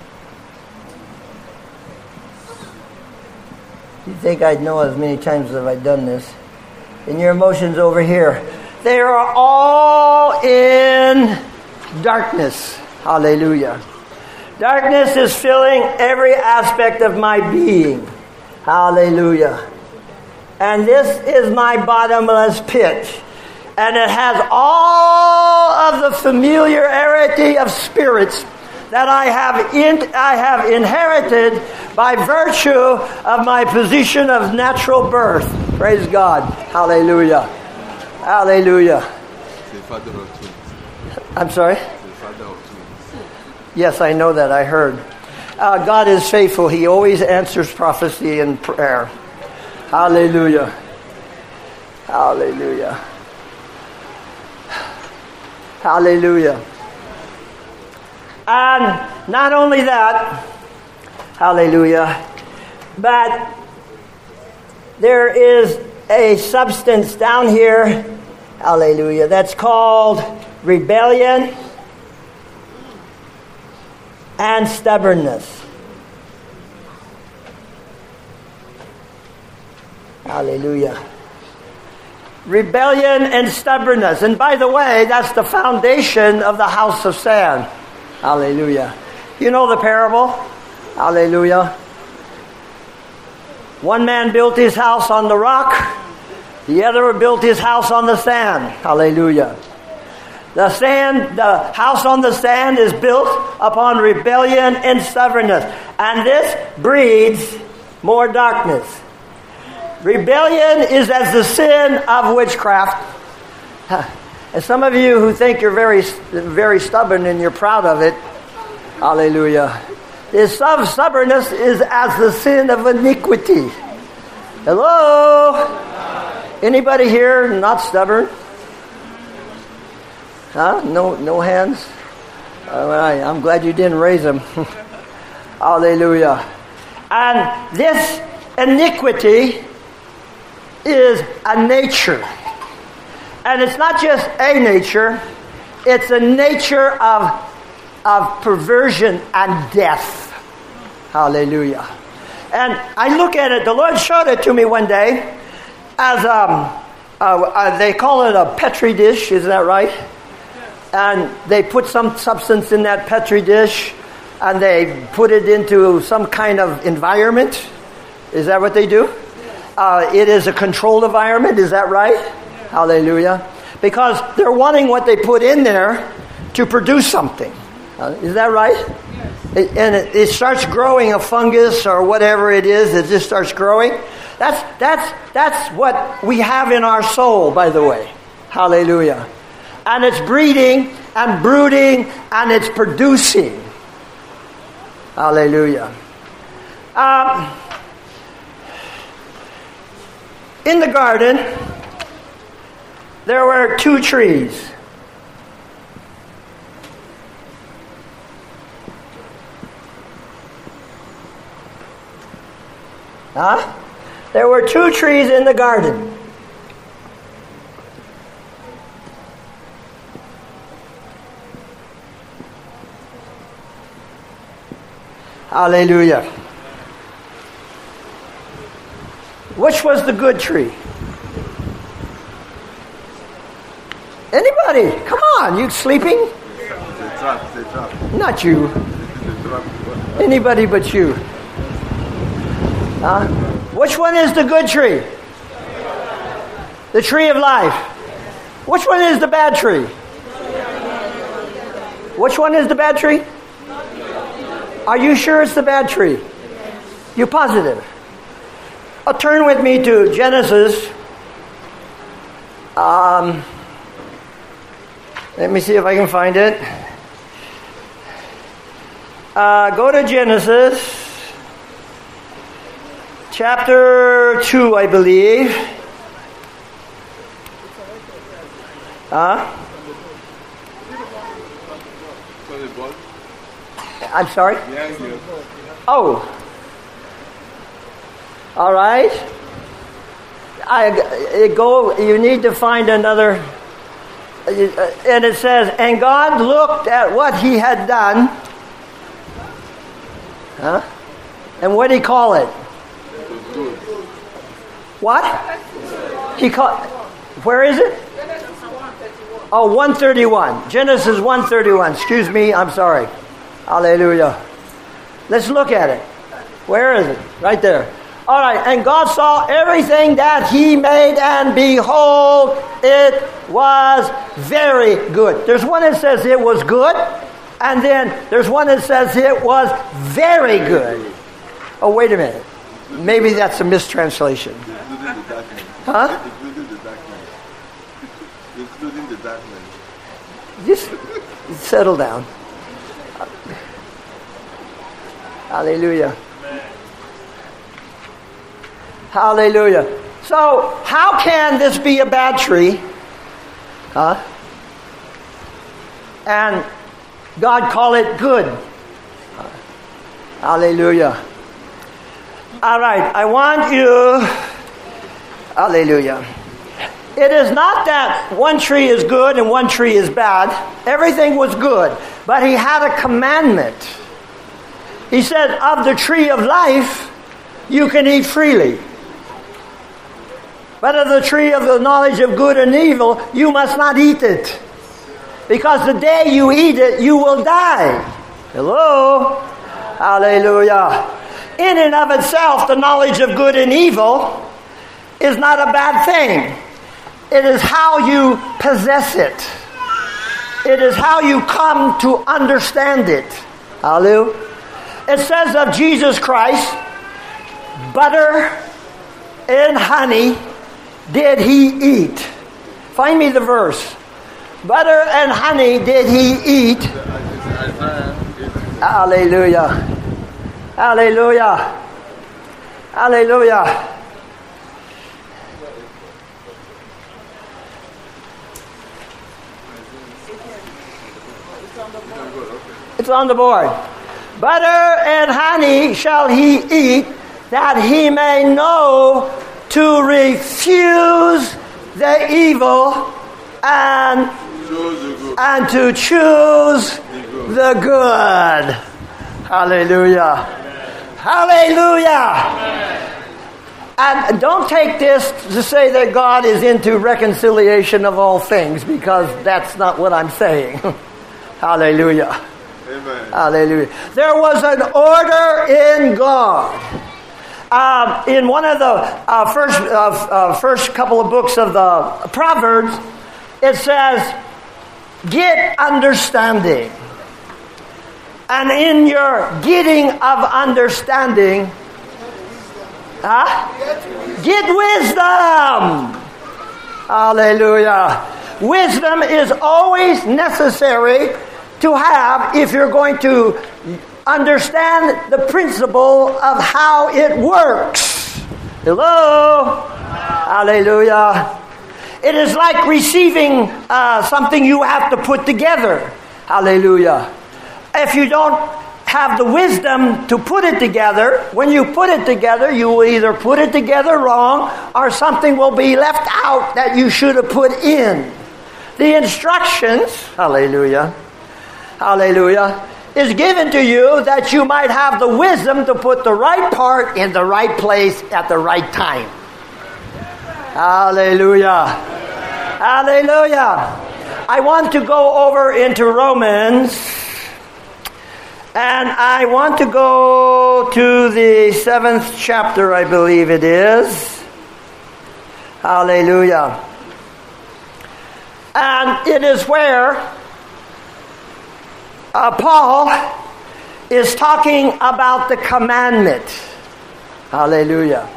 You'd think I'd know as many times as I've done this. And your emotions over here. They are all in darkness. Hallelujah. Darkness is filling every aspect of my being. Hallelujah. And this is my bottomless pit. And it has all of the familiarity of spirits that I have inherited by virtue of my position of natural birth. Praise God. Hallelujah. Hallelujah. The father of twins. I'm sorry? The father of twins. Yes, I know that. I heard. God is faithful. He always answers prophecy and prayer. Hallelujah. Hallelujah. Hallelujah. And not only that, hallelujah, but there is a substance down here, hallelujah, that's called rebellion and stubbornness. Hallelujah. Rebellion and stubbornness. And by the way, that's the foundation of the house of sand. Hallelujah. You know the parable? Hallelujah. One man built his house on the rock. The other built his house on the sand. Hallelujah. The house on the sand is built upon rebellion and stubbornness. And this breeds more darkness. Rebellion is as the sin of witchcraft. And some of you who think you're very, very stubborn and you're proud of it, hallelujah. This stubbornness is as the sin of iniquity. Hello? Anybody here not stubborn? Huh? No hands? All right. I'm glad you didn't raise them. Hallelujah. And this iniquity is a nature. And it's not just a nature, it's a nature of perversion and death. Hallelujah. And I look at it, the Lord showed it to me one day as they call it a Petri dish, is that right? And they put some substance in that Petri dish and they put it into some kind of environment. Is that what they do? It is a controlled environment, is that right? Hallelujah. Because they're wanting what they put in there to produce something. Is that right? Yes. It starts growing a fungus or whatever it is. It just starts growing. That's what we have in our soul, by the way. Hallelujah. And it's breeding and brooding and it's producing. Hallelujah. In the garden, there were two trees. There were two trees in the garden. Hallelujah. Which was the good tree? Anybody? Come on, you sleeping? It's a trap. Not you. Anybody but you. Which one is the good tree? The tree of life. Which one is the bad tree? Which one is the bad tree? Are you sure it's the bad tree? You positive? Turn with me to Genesis. Let me see if I can find it. Go to Genesis. Chapter 2, I believe. I'm sorry? Behind you. Oh. All right. You need to find another. And it says, and God looked at what he had done. Huh? And what did he call it? What? He called. Where is it? Oh, 131. Genesis 131. Excuse me, I'm sorry. Hallelujah. Let's look at it. Where is it? Right there. All right. And God saw everything that he made, and behold, it was very good. There's one that says it was good, and then there's one that says it was very good. Oh, wait a minute. Maybe that's a mistranslation. Huh? Including the darkness. Just settle down. Hallelujah. Hallelujah. So, how can this be a bad tree? Huh? And God call it good. Hallelujah. All right, I want you. Hallelujah. It is not that one tree is good and one tree is bad. Everything was good. But he had a commandment. He said, of the tree of life, you can eat freely. But of the tree of the knowledge of good and evil, you must not eat it. Because the day you eat it, you will die. Hello? Hallelujah. In and of itself, the knowledge of good and evil is not a bad thing. It is how you possess it. It is how you come to understand it. Hallelujah. It says of Jesus Christ, butter and honey did he eat. Find me the verse. Butter and honey did he eat. Hallelujah. Hallelujah. Hallelujah. It's on the board. Butter and honey shall he eat, that he may know to refuse the evil and to choose the good. Hallelujah. Hallelujah. And don't take this to say that God is into reconciliation of all things, because that's not what I'm saying. Hallelujah. Amen. Hallelujah. There was an order in God. In one of the first couple of books of the Proverbs, it says, get understanding. And in your getting of understanding, get wisdom. Hallelujah. Wisdom is always necessary to have if you're going to understand the principle of how it works. Hello? Hallelujah. It is like receiving something you have to put together. Hallelujah. If you don't have the wisdom to put it together, when you put it together, you will either put it together wrong or something will be left out that you should have put in. The instructions, hallelujah, hallelujah, is given to you that you might have the wisdom to put the right part in the right place at the right time. Hallelujah. Hallelujah. I want to go over into Romans, and I want to go to the 7th chapter, I believe it is. Hallelujah. And it is where Paul is talking about the commandment. Hallelujah.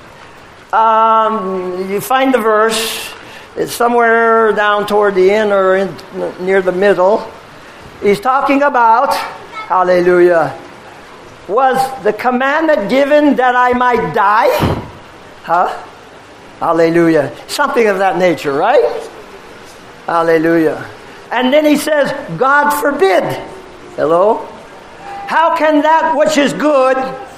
You find the verse. It's somewhere down toward the end or near the middle. He's talking about, hallelujah, was the commandment given that I might die? Huh? Hallelujah. Something of that nature, right? Hallelujah. And then he says, God forbid. Hello? How can that which is good?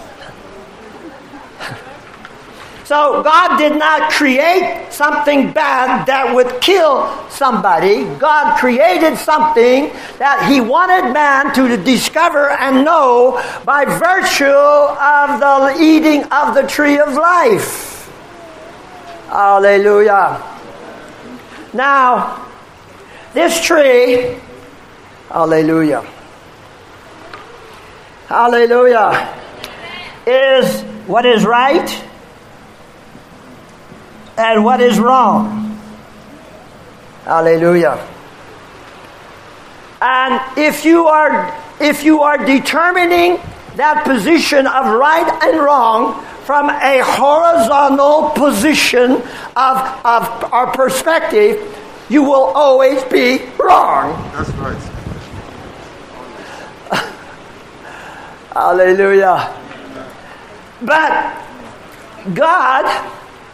So God did not create something bad that would kill somebody. God created something that he wanted man to discover and know by virtue of the eating of the tree of life. Hallelujah. Now, this tree, hallelujah, hallelujah, is what is right and what is wrong. Hallelujah. And if you are determining that position of right and wrong from a horizontal position of our perspective, you will always be wrong. That's right. Hallelujah. But God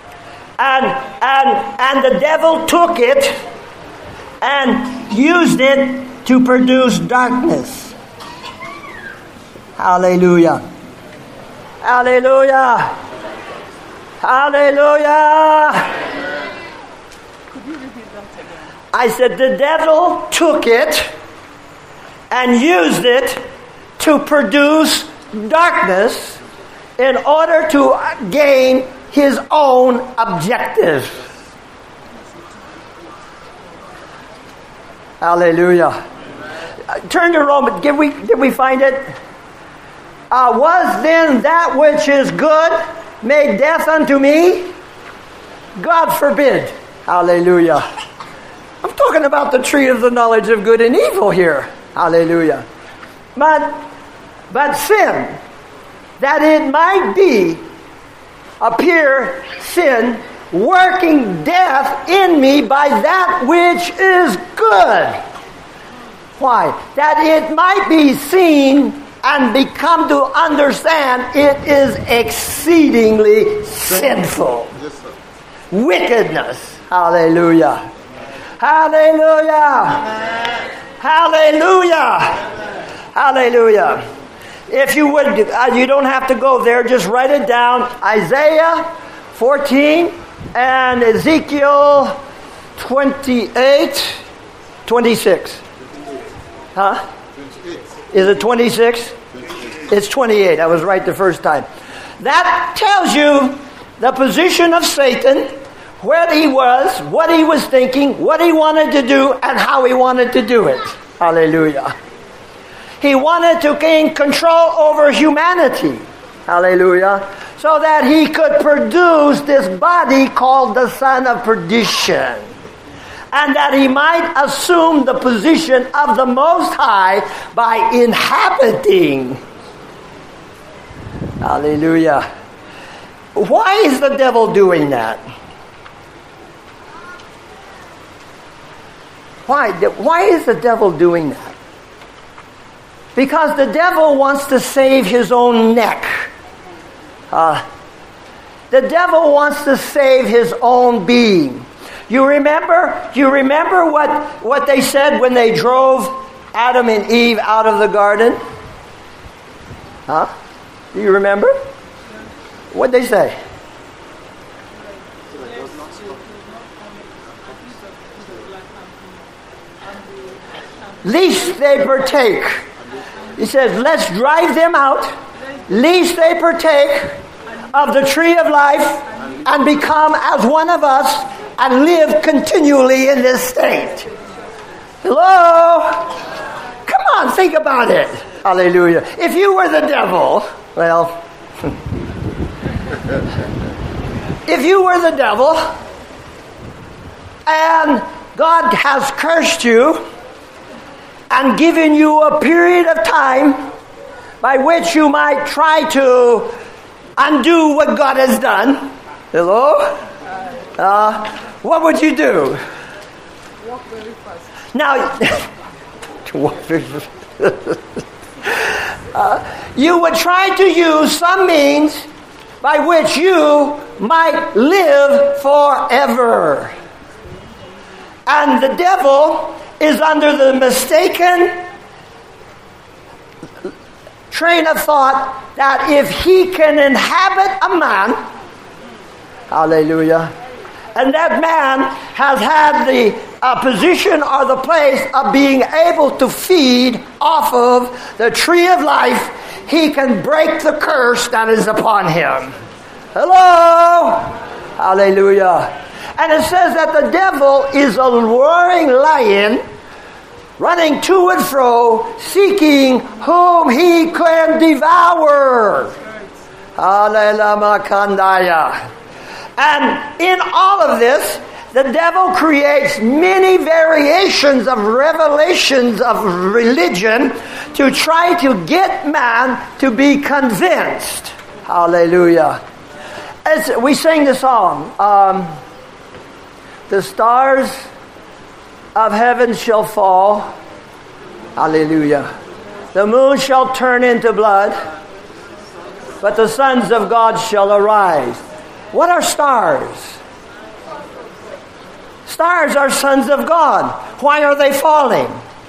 and the devil took it and used it to produce darkness. Hallelujah. Hallelujah. Hallelujah. Could you repeat that again? I said the devil took it and used it to produce darkness in order to gain his own objective. Hallelujah. Turn to Romans. Did we find it? Was then that which is good made death unto me? God forbid. Hallelujah. I'm talking about the tree of the knowledge of good and evil here. Hallelujah. But sin, that it might be appear sin working death in me by that which is good. Why? That it might be seen and become to understand it is exceedingly sinful. Yes, sir. Wickedness. Hallelujah. Hallelujah. Hallelujah. Hallelujah. If you would, you don't have to go there. Just write it down. Isaiah 14 and Ezekiel 28, 26. Huh? 28. Is it 26? It's 28. I was right the first time. That tells you the position of Satan, where he was, what he was thinking, what he wanted to do, and how he wanted to do it. Hallelujah. He wanted to gain control over humanity. Hallelujah. So that he could produce this body called the son of perdition. And that he might assume the position of the Most High by inhabiting. Hallelujah. Why is the devil doing that? Why is the devil doing that? Because the devil wants to save his own neck. The devil wants to save his own being. You remember what they said when they drove Adam and Eve out of the garden? Huh? Do you remember? What did they say? Least they partake. He says, let's drive them out, lest they partake of the tree of life and become as one of us and live continually in this state. Hello? Come on, think about it. Hallelujah. If you were the devil, well, if you were the devil and God has cursed you and given you a period of time by which you might try to undo what God has done. Hello? What would you do? Walk very fast. Now, you would try to use some means by which you might live forever. And the devil is under the mistaken train of thought that if he can inhabit a man, hallelujah, and that man has had the position or the place of being able to feed off of the tree of life, he can break the curse that is upon him. Hello? Hallelujah. And it says that the devil is a roaring lion, running to and fro, seeking whom he can devour. Hallelujah. And in all of this, the devil creates many variations of revelations of religion to try to get man to be convinced. Hallelujah. As we sing the song, the stars of heaven shall fall. Hallelujah. The moon shall turn into blood, but the sons of God shall arise. What are stars? Stars are sons of God. Why are they falling?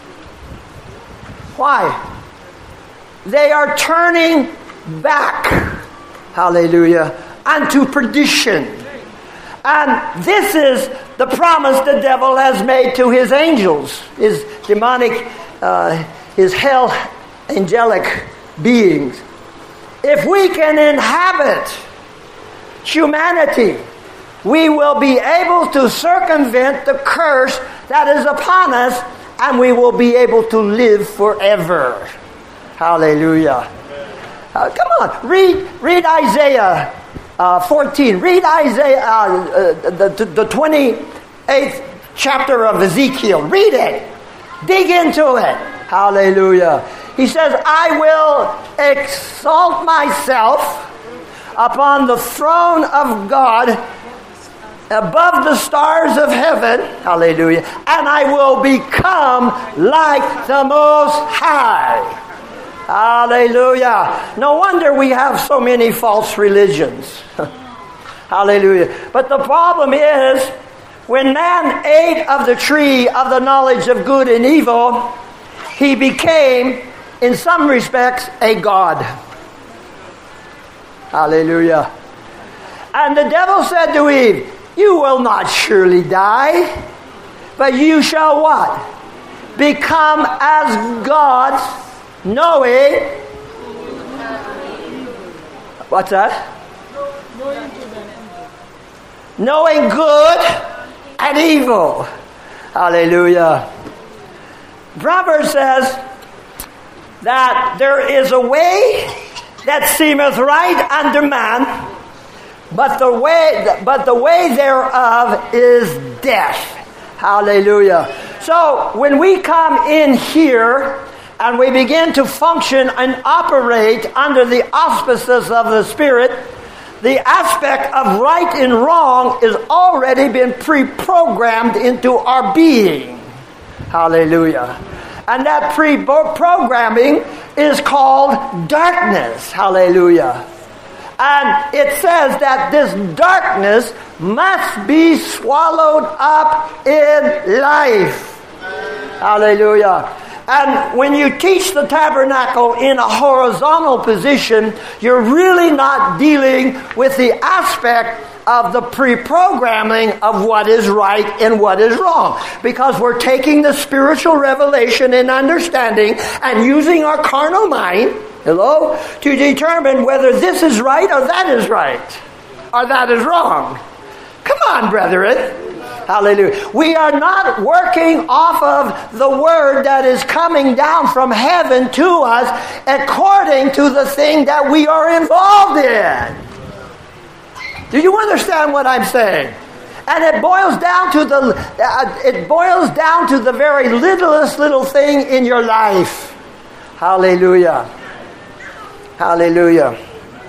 Why? They are turning back, hallelujah, unto perdition. And this is the promise the devil has made to his angels, his demonic, his hell angelic beings. If we can inhabit humanity, we will be able to circumvent the curse that is upon us, and we will be able to live forever. Hallelujah. Come on, read Isaiah 14. Read Isaiah, the 28th chapter of Ezekiel. Read it. Dig into it. Hallelujah. He says, I will exalt myself upon the throne of God above the stars of heaven, hallelujah, and I will become like the Most High. Hallelujah. No wonder we have so many false religions. Hallelujah. But the problem is, when man ate of the tree of the knowledge of good and evil, he became, in some respects, a god. Hallelujah. And the devil said to Eve, you will not surely die, but you shall what? Become as gods, knowing. What's that? Knowing good and evil. Hallelujah. Proverbs says that there is a way that seemeth right unto man, but the way thereof is death. Hallelujah. So when we come in here and we begin to function and operate under the auspices of the Spirit, the aspect of right and wrong is already been pre-programmed into our being. Hallelujah. And that pre-programming is called darkness. Hallelujah. And it says that this darkness must be swallowed up in life. Hallelujah. And when you teach the tabernacle in a horizontal position, you're really not dealing with the aspect of the pre-programming of what is right and what is wrong. Because we're taking the spiritual revelation and understanding and using our carnal mind, to determine whether this is right or that is right, or that is wrong. Come on, brethren. Hallelujah. We are not working off of the word that is coming down from heaven to us according to the thing that we are involved in. Do you understand what I'm saying? And it boils down to the very littlest little thing in your life. Hallelujah. Hallelujah.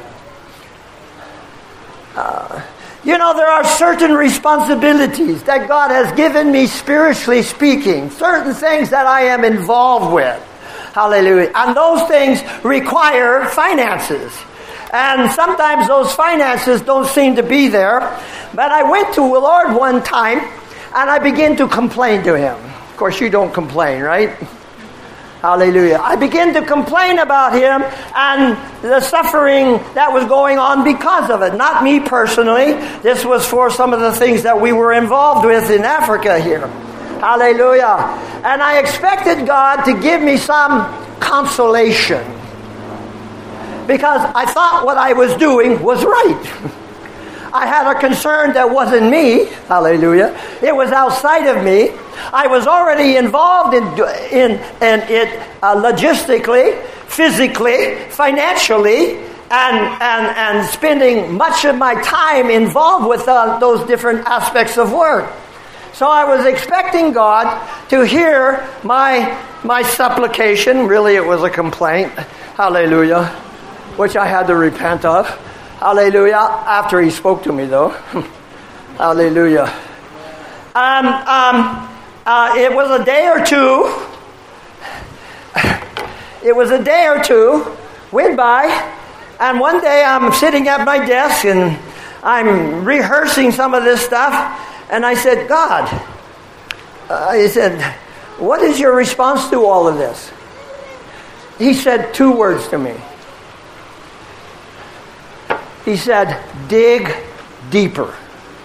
There are certain responsibilities that God has given me spiritually speaking. Certain things that I am involved with. Hallelujah. And those things require finances. And sometimes those finances don't seem to be there. But I went to the Lord one time and I began to complain to Him. Of course, you don't complain, right? Hallelujah. I began to complain about him and the suffering that was going on because of it. Not me personally. This was for some of the things that we were involved with in Africa here. Hallelujah. And I expected God to give me some consolation, because I thought what I was doing was right. I had a concern that wasn't me. Hallelujah. It was outside of me. I was already involved in it logistically, physically, financially, and spending much of my time involved with those different aspects of work. So I was expecting God to hear my supplication. Really, it was a complaint. Hallelujah. Which I had to repent of. Hallelujah. After he spoke to me, though. Hallelujah. It was a day or two. It was a day or two went by, and one day I'm sitting at my desk and I'm rehearsing some of this stuff, and I said, God, I said, what is your response to all of this? He said 2 words to me. He said, dig deeper.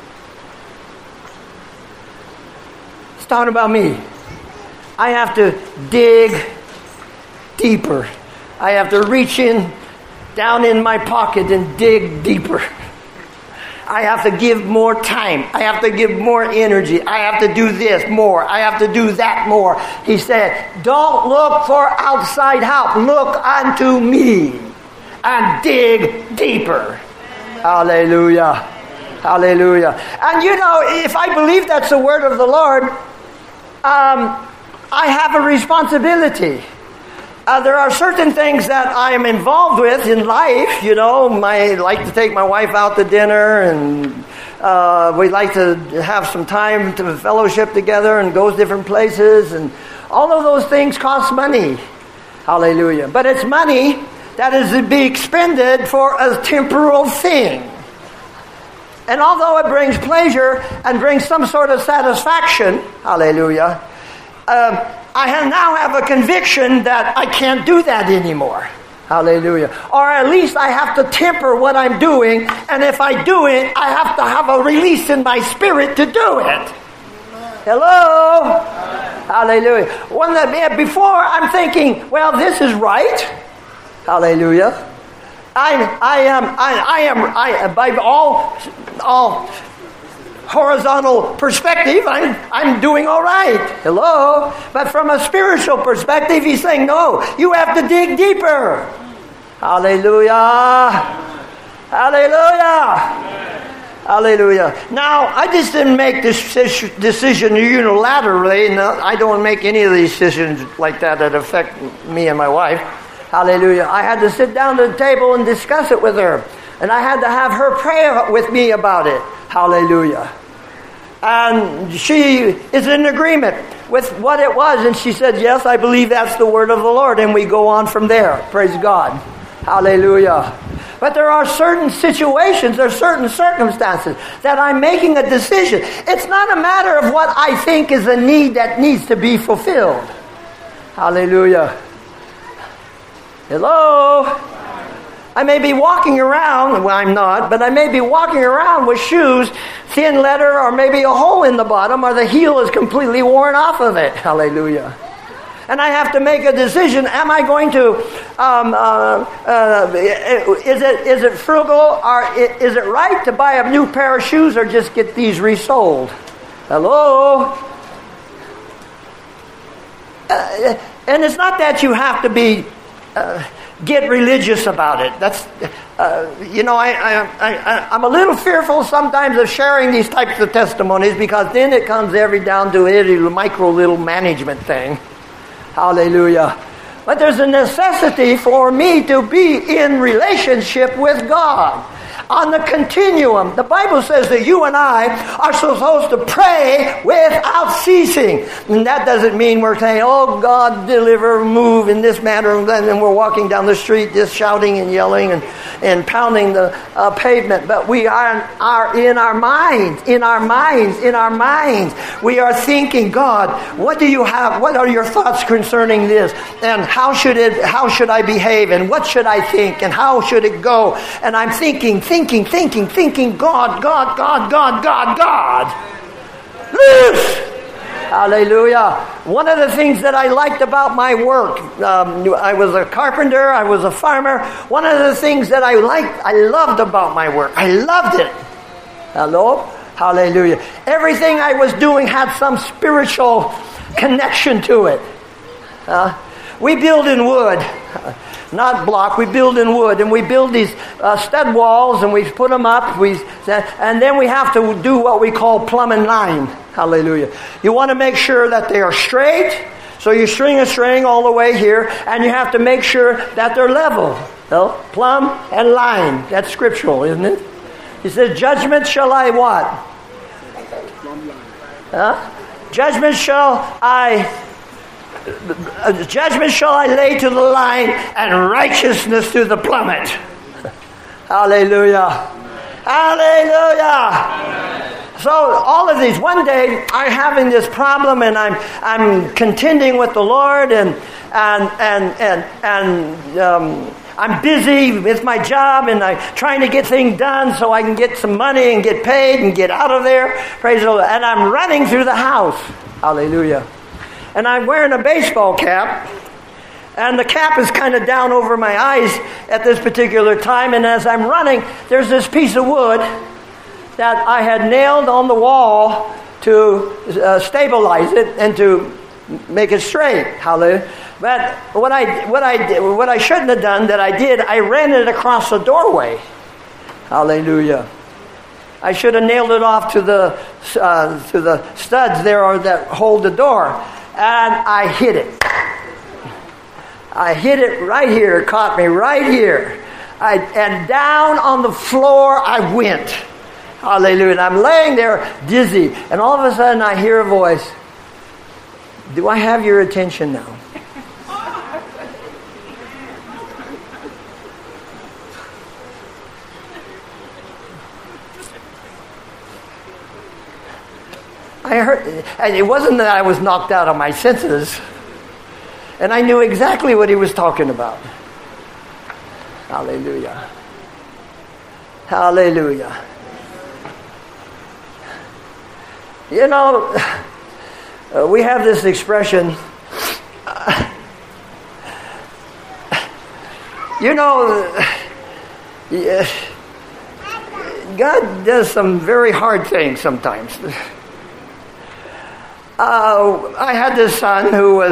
It's talking about me. I have to dig deeper. I have to reach in, down in my pocket and dig deeper. I have to give more time. I have to give more energy. I have to do this more. I have to do that more. He said, don't look for outside help. Look unto me and dig deeper. Hallelujah. Hallelujah. And you know, if I believe that's the word of the Lord, I have a responsibility. There are certain things that I am involved with in life. You know, I like to take my wife out to dinner, and we like to have some time to fellowship together and go to different places. And all of those things cost money. Hallelujah. But it's money that is to be expended for a temporal thing. And although it brings pleasure and brings some sort of satisfaction, hallelujah, I now have a conviction that I can't do that anymore. Hallelujah. Or at least I have to temper what I'm doing, and if I do it, I have to have a release in my spirit to do it. Hello? Hallelujah. Before I'm thinking, well, this is right. Hallelujah. I am by all horizontal perspective, I'm doing all right. Hello? But from a spiritual perspective, he's saying, no, you have to dig deeper. Hallelujah. Hallelujah. Hallelujah. Now, I just didn't make this decision unilaterally. No, I don't make any of these decisions like that affect me and my wife. Hallelujah. I had to sit down at the table and discuss it with her. And I had to have her pray with me about it. Hallelujah. And she is in agreement with what it was. And she said, yes, I believe that's the word of the Lord. And we go on from there. Praise God. Hallelujah. But there are certain situations, there are certain circumstances that I'm making a decision. It's not a matter of what I think is a need that needs to be fulfilled. Hallelujah. Hello? I may be walking around, well, I'm not, but I may be walking around with shoes, thin leather, or maybe a hole in the bottom, or the heel is completely worn off of it. Hallelujah. And I have to make a decision. Am I going to, is it frugal, or is it right to buy a new pair of shoes or just get these resold? Hello? And it's not that you have to be, get religious about it. That's, I'm a little fearful sometimes of sharing these types of testimonies, because then it comes down to a micro little management thing. Hallelujah. But there's a necessity for me to be in relationship with God. on the continuum. The Bible says that you and I are supposed to pray without ceasing. And that doesn't mean we're saying, oh God, deliver, move in this manner, and then we're walking down the street just shouting and yelling and pounding the pavement. But we are in our minds. We are thinking, God, what do you have? What are your thoughts concerning this? And how should I behave? And what should I think? And how should it go? And I'm thinking, God. Loose! Hallelujah. One of the things that I liked about my work, I was a carpenter, I was a farmer. One of the things that I loved about my work, I loved it. Hello? Hallelujah. Everything I was doing had some spiritual connection to it. We build in wood, not block. We build in wood, and we build these stud walls, and we put them up. And then we have to do what we call plumb and line. Hallelujah. You want to make sure that they are straight, so you string a string all the way here, and you have to make sure that they're level. No? Plumb and line. That's scriptural, isn't it? He says, judgment shall I what? Judgment shall I lay to the line, and righteousness to the plummet. Hallelujah. Hallelujah. So all of these, one day I'm having this problem, and I'm contending with the Lord, and I'm busy with my job, and I'm trying to get things done so I can get some money and get paid and get out of there. Praise the Lord. And I'm running through the house. Hallelujah. And I'm wearing a baseball cap, and the cap is kind of down over my eyes at this particular time. And as I'm running, there's this piece of wood that I had nailed on the wall to stabilize it and to make it straight. Hallelujah. But what I shouldn't have done, that I did, I ran it across the doorway. Hallelujah. I should have nailed it off to the studs there that hold the door. And I hit it. I hit it right here. It caught me right here. And down on the floor I went. Hallelujah. And I'm laying there dizzy. And all of a sudden I hear a voice. Do I have your attention now? I heard, and it wasn't that I was knocked out of my senses. And I knew exactly what he was talking about. Hallelujah. Hallelujah. You know, we have this expression, you know, God does some very hard things sometimes. I had this son who was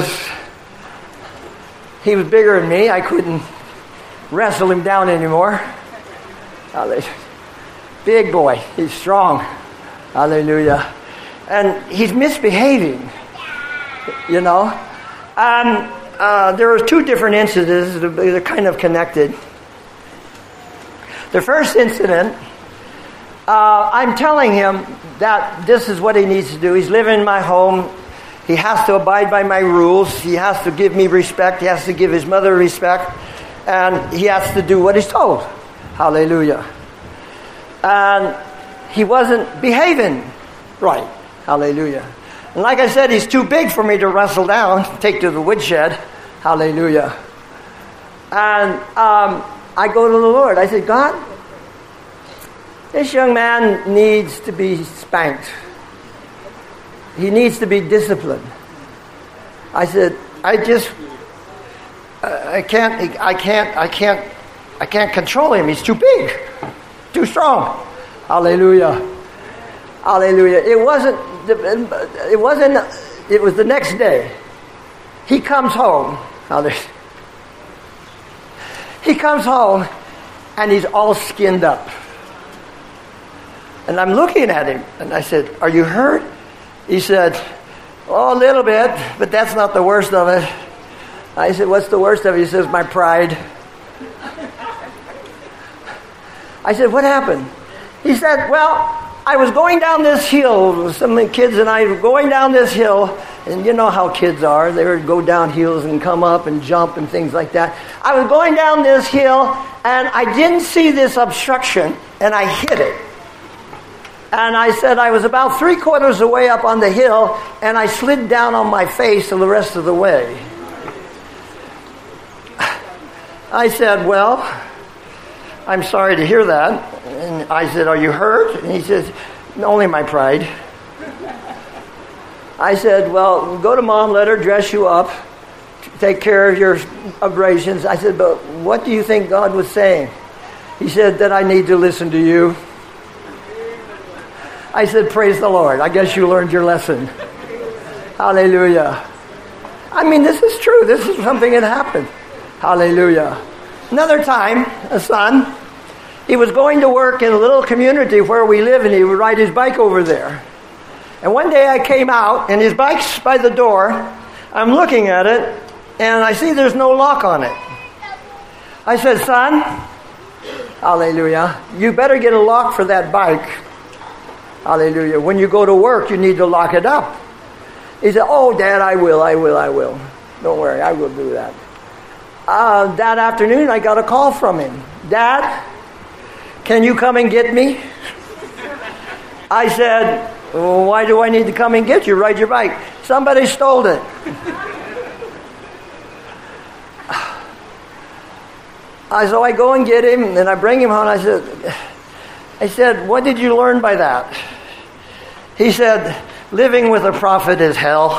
bigger than me. I couldn't wrestle him down anymore. Hallelujah. Big boy. He's strong. Hallelujah. And he's misbehaving, you know. There were two different incidents. They're kind of connected. The first incident, I'm telling him that this is what he needs to do. He's living in my home. He has to abide by my rules. He has to give me respect. He has to give his mother respect. And he has to do what he's told. Hallelujah. And he wasn't behaving right. Hallelujah. And like I said, he's too big for me to wrestle down, take to the woodshed. Hallelujah. And I go to the Lord. I said, God, this young man needs to be spanked. He needs to be disciplined. I said, I can't control him. He's too big, too strong. Hallelujah. Hallelujah. It was the next day. He comes home. Hallelujah. He comes home and he's all skinned up. And I'm looking at him and I said, are you hurt? He said, oh, a little bit, but that's not the worst of it. I said, what's the worst of it? He says, my pride. I said, what happened? He said, well, I was going down this hill. Some of the kids and I were going down this hill. And you know how kids are. They would go down hills and come up and jump and things like that. I was going down this hill and I didn't see this obstruction and I hit it. And I said I was about 3/4 of the way up on the hill and I slid down on my face the rest of the way. I said, well, I'm sorry to hear that. And I said, are you hurt? And he says, only my pride. I said, well, go to Mom, let her dress you up, take care of your abrasions. I said, but what do you think God was saying? He said, that I need to listen to you. I said, praise the Lord. I guess you learned your lesson. Hallelujah. I mean, this is true. This is something that happened. Hallelujah. Another time, a son, he was going to work in a little community where we live, and he would ride his bike over there. And one day I came out, and his bike's by the door. I'm looking at it, and I see there's no lock on it. I said, son, hallelujah, you better get a lock for that bike. Hallelujah. When you go to work, you need to lock it up. He said, oh, Dad, I will. Don't worry, I will do that. That afternoon, I got a call from him. Dad, can you come and get me? I said, well, why do I need to come and get you? Ride your bike. Somebody stole it. So I go and get him, and I bring him home. I said, what did you learn by that? He said, living with a prophet is hell.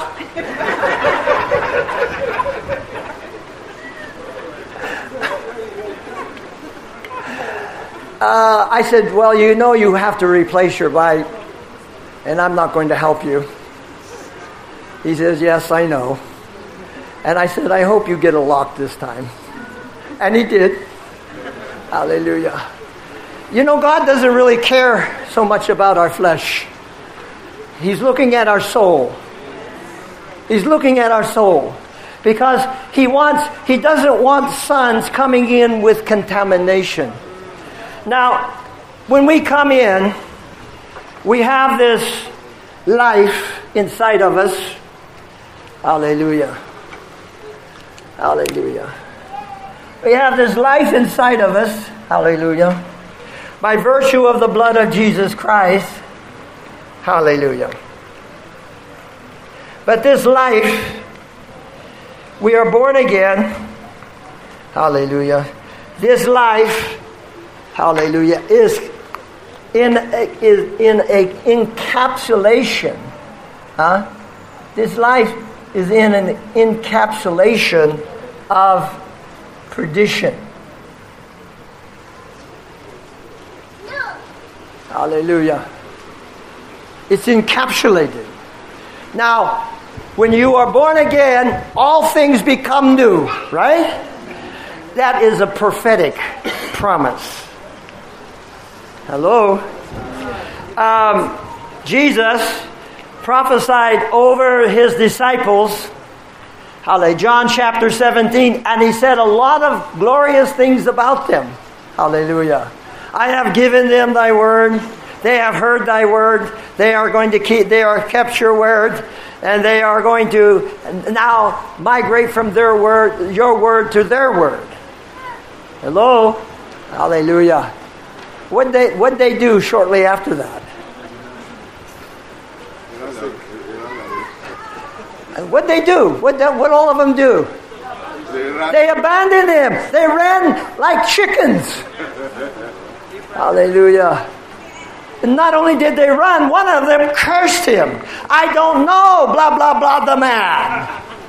I said, well, you know you have to replace your bike, and I'm not going to help you. He says, yes, I know. And I said, I hope you get a lock this time. And he did. Hallelujah. You know, God doesn't really care so much about our flesh. He's looking at our soul. He's looking at our soul. Because He doesn't want sons coming in with contamination. Now, when we come in, we have this life inside of us. Hallelujah. Hallelujah. We have this life inside of us. Hallelujah. By virtue of the blood of Jesus Christ. Hallelujah. But this life, we are born again. Hallelujah. This life, hallelujah, is in a encapsulation. This life is in an encapsulation of perdition. Hallelujah. It's encapsulated. Now, when you are born again, all things become new, right? That is a prophetic promise. Hello? Jesus prophesied over His disciples, John chapter 17, and He said a lot of glorious things about them. Hallelujah. I have given them thy word. They have heard thy word. They are kept your word. And they are going to now migrate from your word to their word. Hello? Hallelujah. What'd they do shortly after that? What'd they do? What all of them do? They abandoned Him. They ran like chickens. Hallelujah. And not only did they run, one of them cursed Him. I don't know, blah, blah, blah, the man.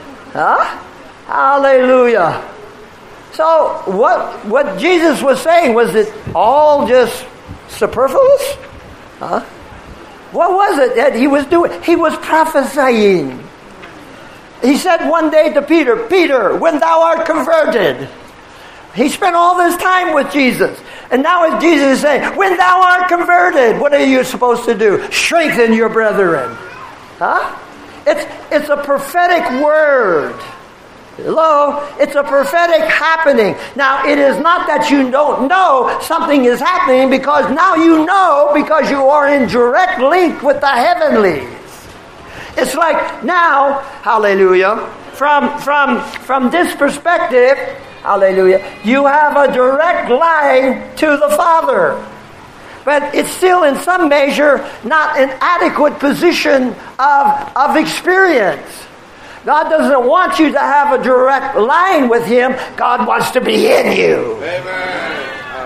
Hallelujah. So what Jesus was saying, was it all just superfluous? What was it that He was doing? He was prophesying. He said one day to Peter, Peter, when thou art converted. He spent all this time with Jesus. And now as Jesus is saying, when thou art converted, what are you supposed to do? Strengthen your brethren. It's a prophetic word. Hello? It's a prophetic happening. Now, it is not that you don't know something is happening, because now you know, because you are in direct link with the heavenlies. It's like now, hallelujah, from this perspective, hallelujah, you have a direct line to the Father. But it's still in some measure not an adequate position of experience. God doesn't want you to have a direct line with Him. God wants to be in you. Amen.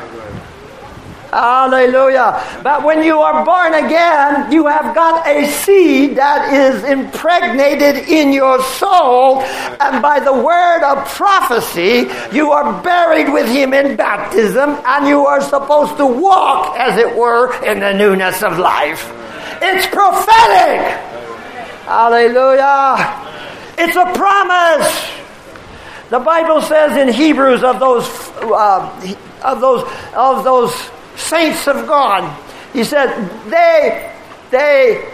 Hallelujah. But when you are born again, you have got a seed that is impregnated in your soul. And by the word of prophecy, you are buried with Him in baptism. And you are supposed to walk, as it were, in the newness of life. It's prophetic. Hallelujah. It's a promise. The Bible says in Hebrews of those saints of God, He said they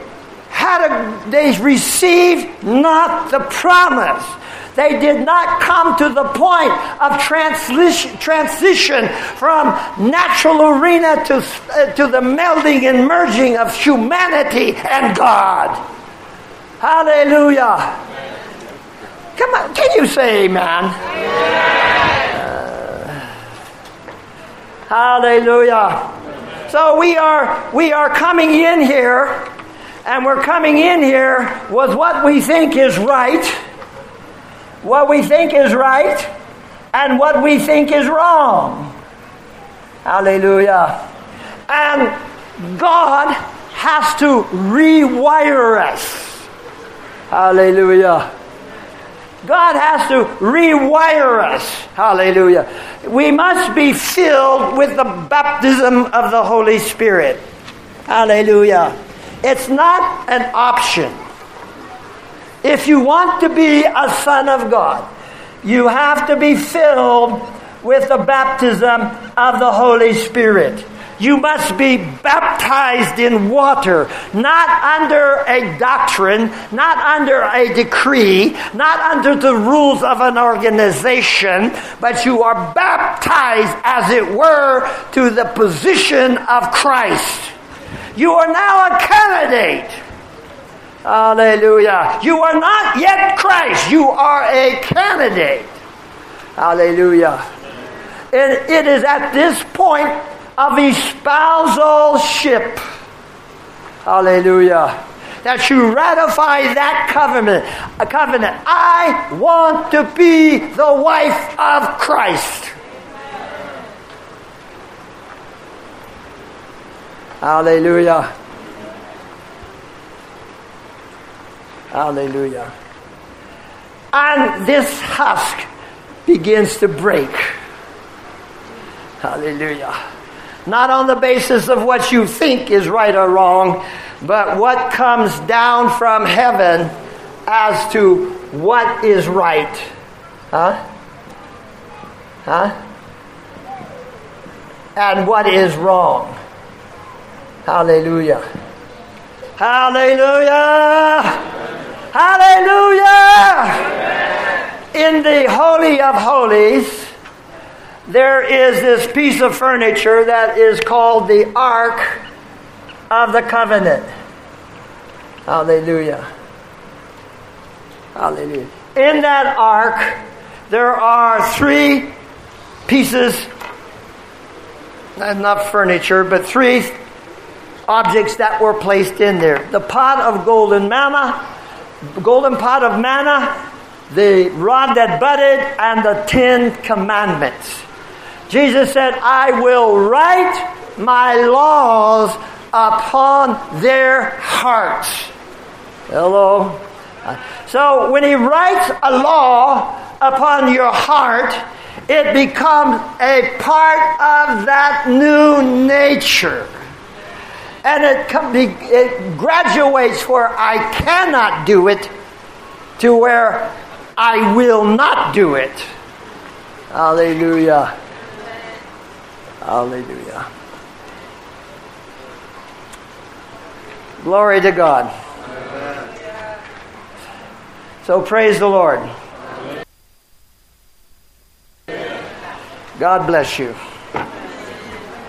received not the promise. They did not come to the point of transition from natural arena to the melding and merging of humanity and God. Hallelujah. Come on, can you say amen? Hallelujah. So we are coming in here, and we're coming in here with what we think is right, what we think is right, and what we think is wrong. Hallelujah. And God has to rewire us. Hallelujah. God has to rewire us. Hallelujah. We must be filled with the baptism of the Holy Spirit. Hallelujah. It's not an option. If you want to be a son of God, you have to be filled with the baptism of the Holy Spirit. You must be baptized in water, not under a doctrine, not under a decree, not under the rules of an organization, but you are baptized, as it were, to the position of Christ. You are now a candidate. Hallelujah. You are not yet Christ. You are a candidate. Hallelujah. And it is at this point of espousal-ship, hallelujah, that you ratify that covenant. A covenant. I want to be the wife of Christ. Hallelujah. Hallelujah. And this husk begins to break. Hallelujah. Not on the basis of what you think is right or wrong, but what comes down from heaven as to what is right. And what is wrong. Hallelujah. Hallelujah. Hallelujah. In the Holy of Holies, there is this piece of furniture that is called the Ark of the Covenant. Hallelujah. Hallelujah. In that ark, there are 3 pieces, not furniture, but 3 objects that were placed in there. The pot of golden pot of manna, the rod that budded, and the 10 commandments. Jesus said, I will write my laws upon their hearts. Hello? So when He writes a law upon your heart, it becomes a part of that new nature. And it graduates where I cannot do it to where I will not do it. Hallelujah. Hallelujah. Glory to God. So praise the Lord. God bless you.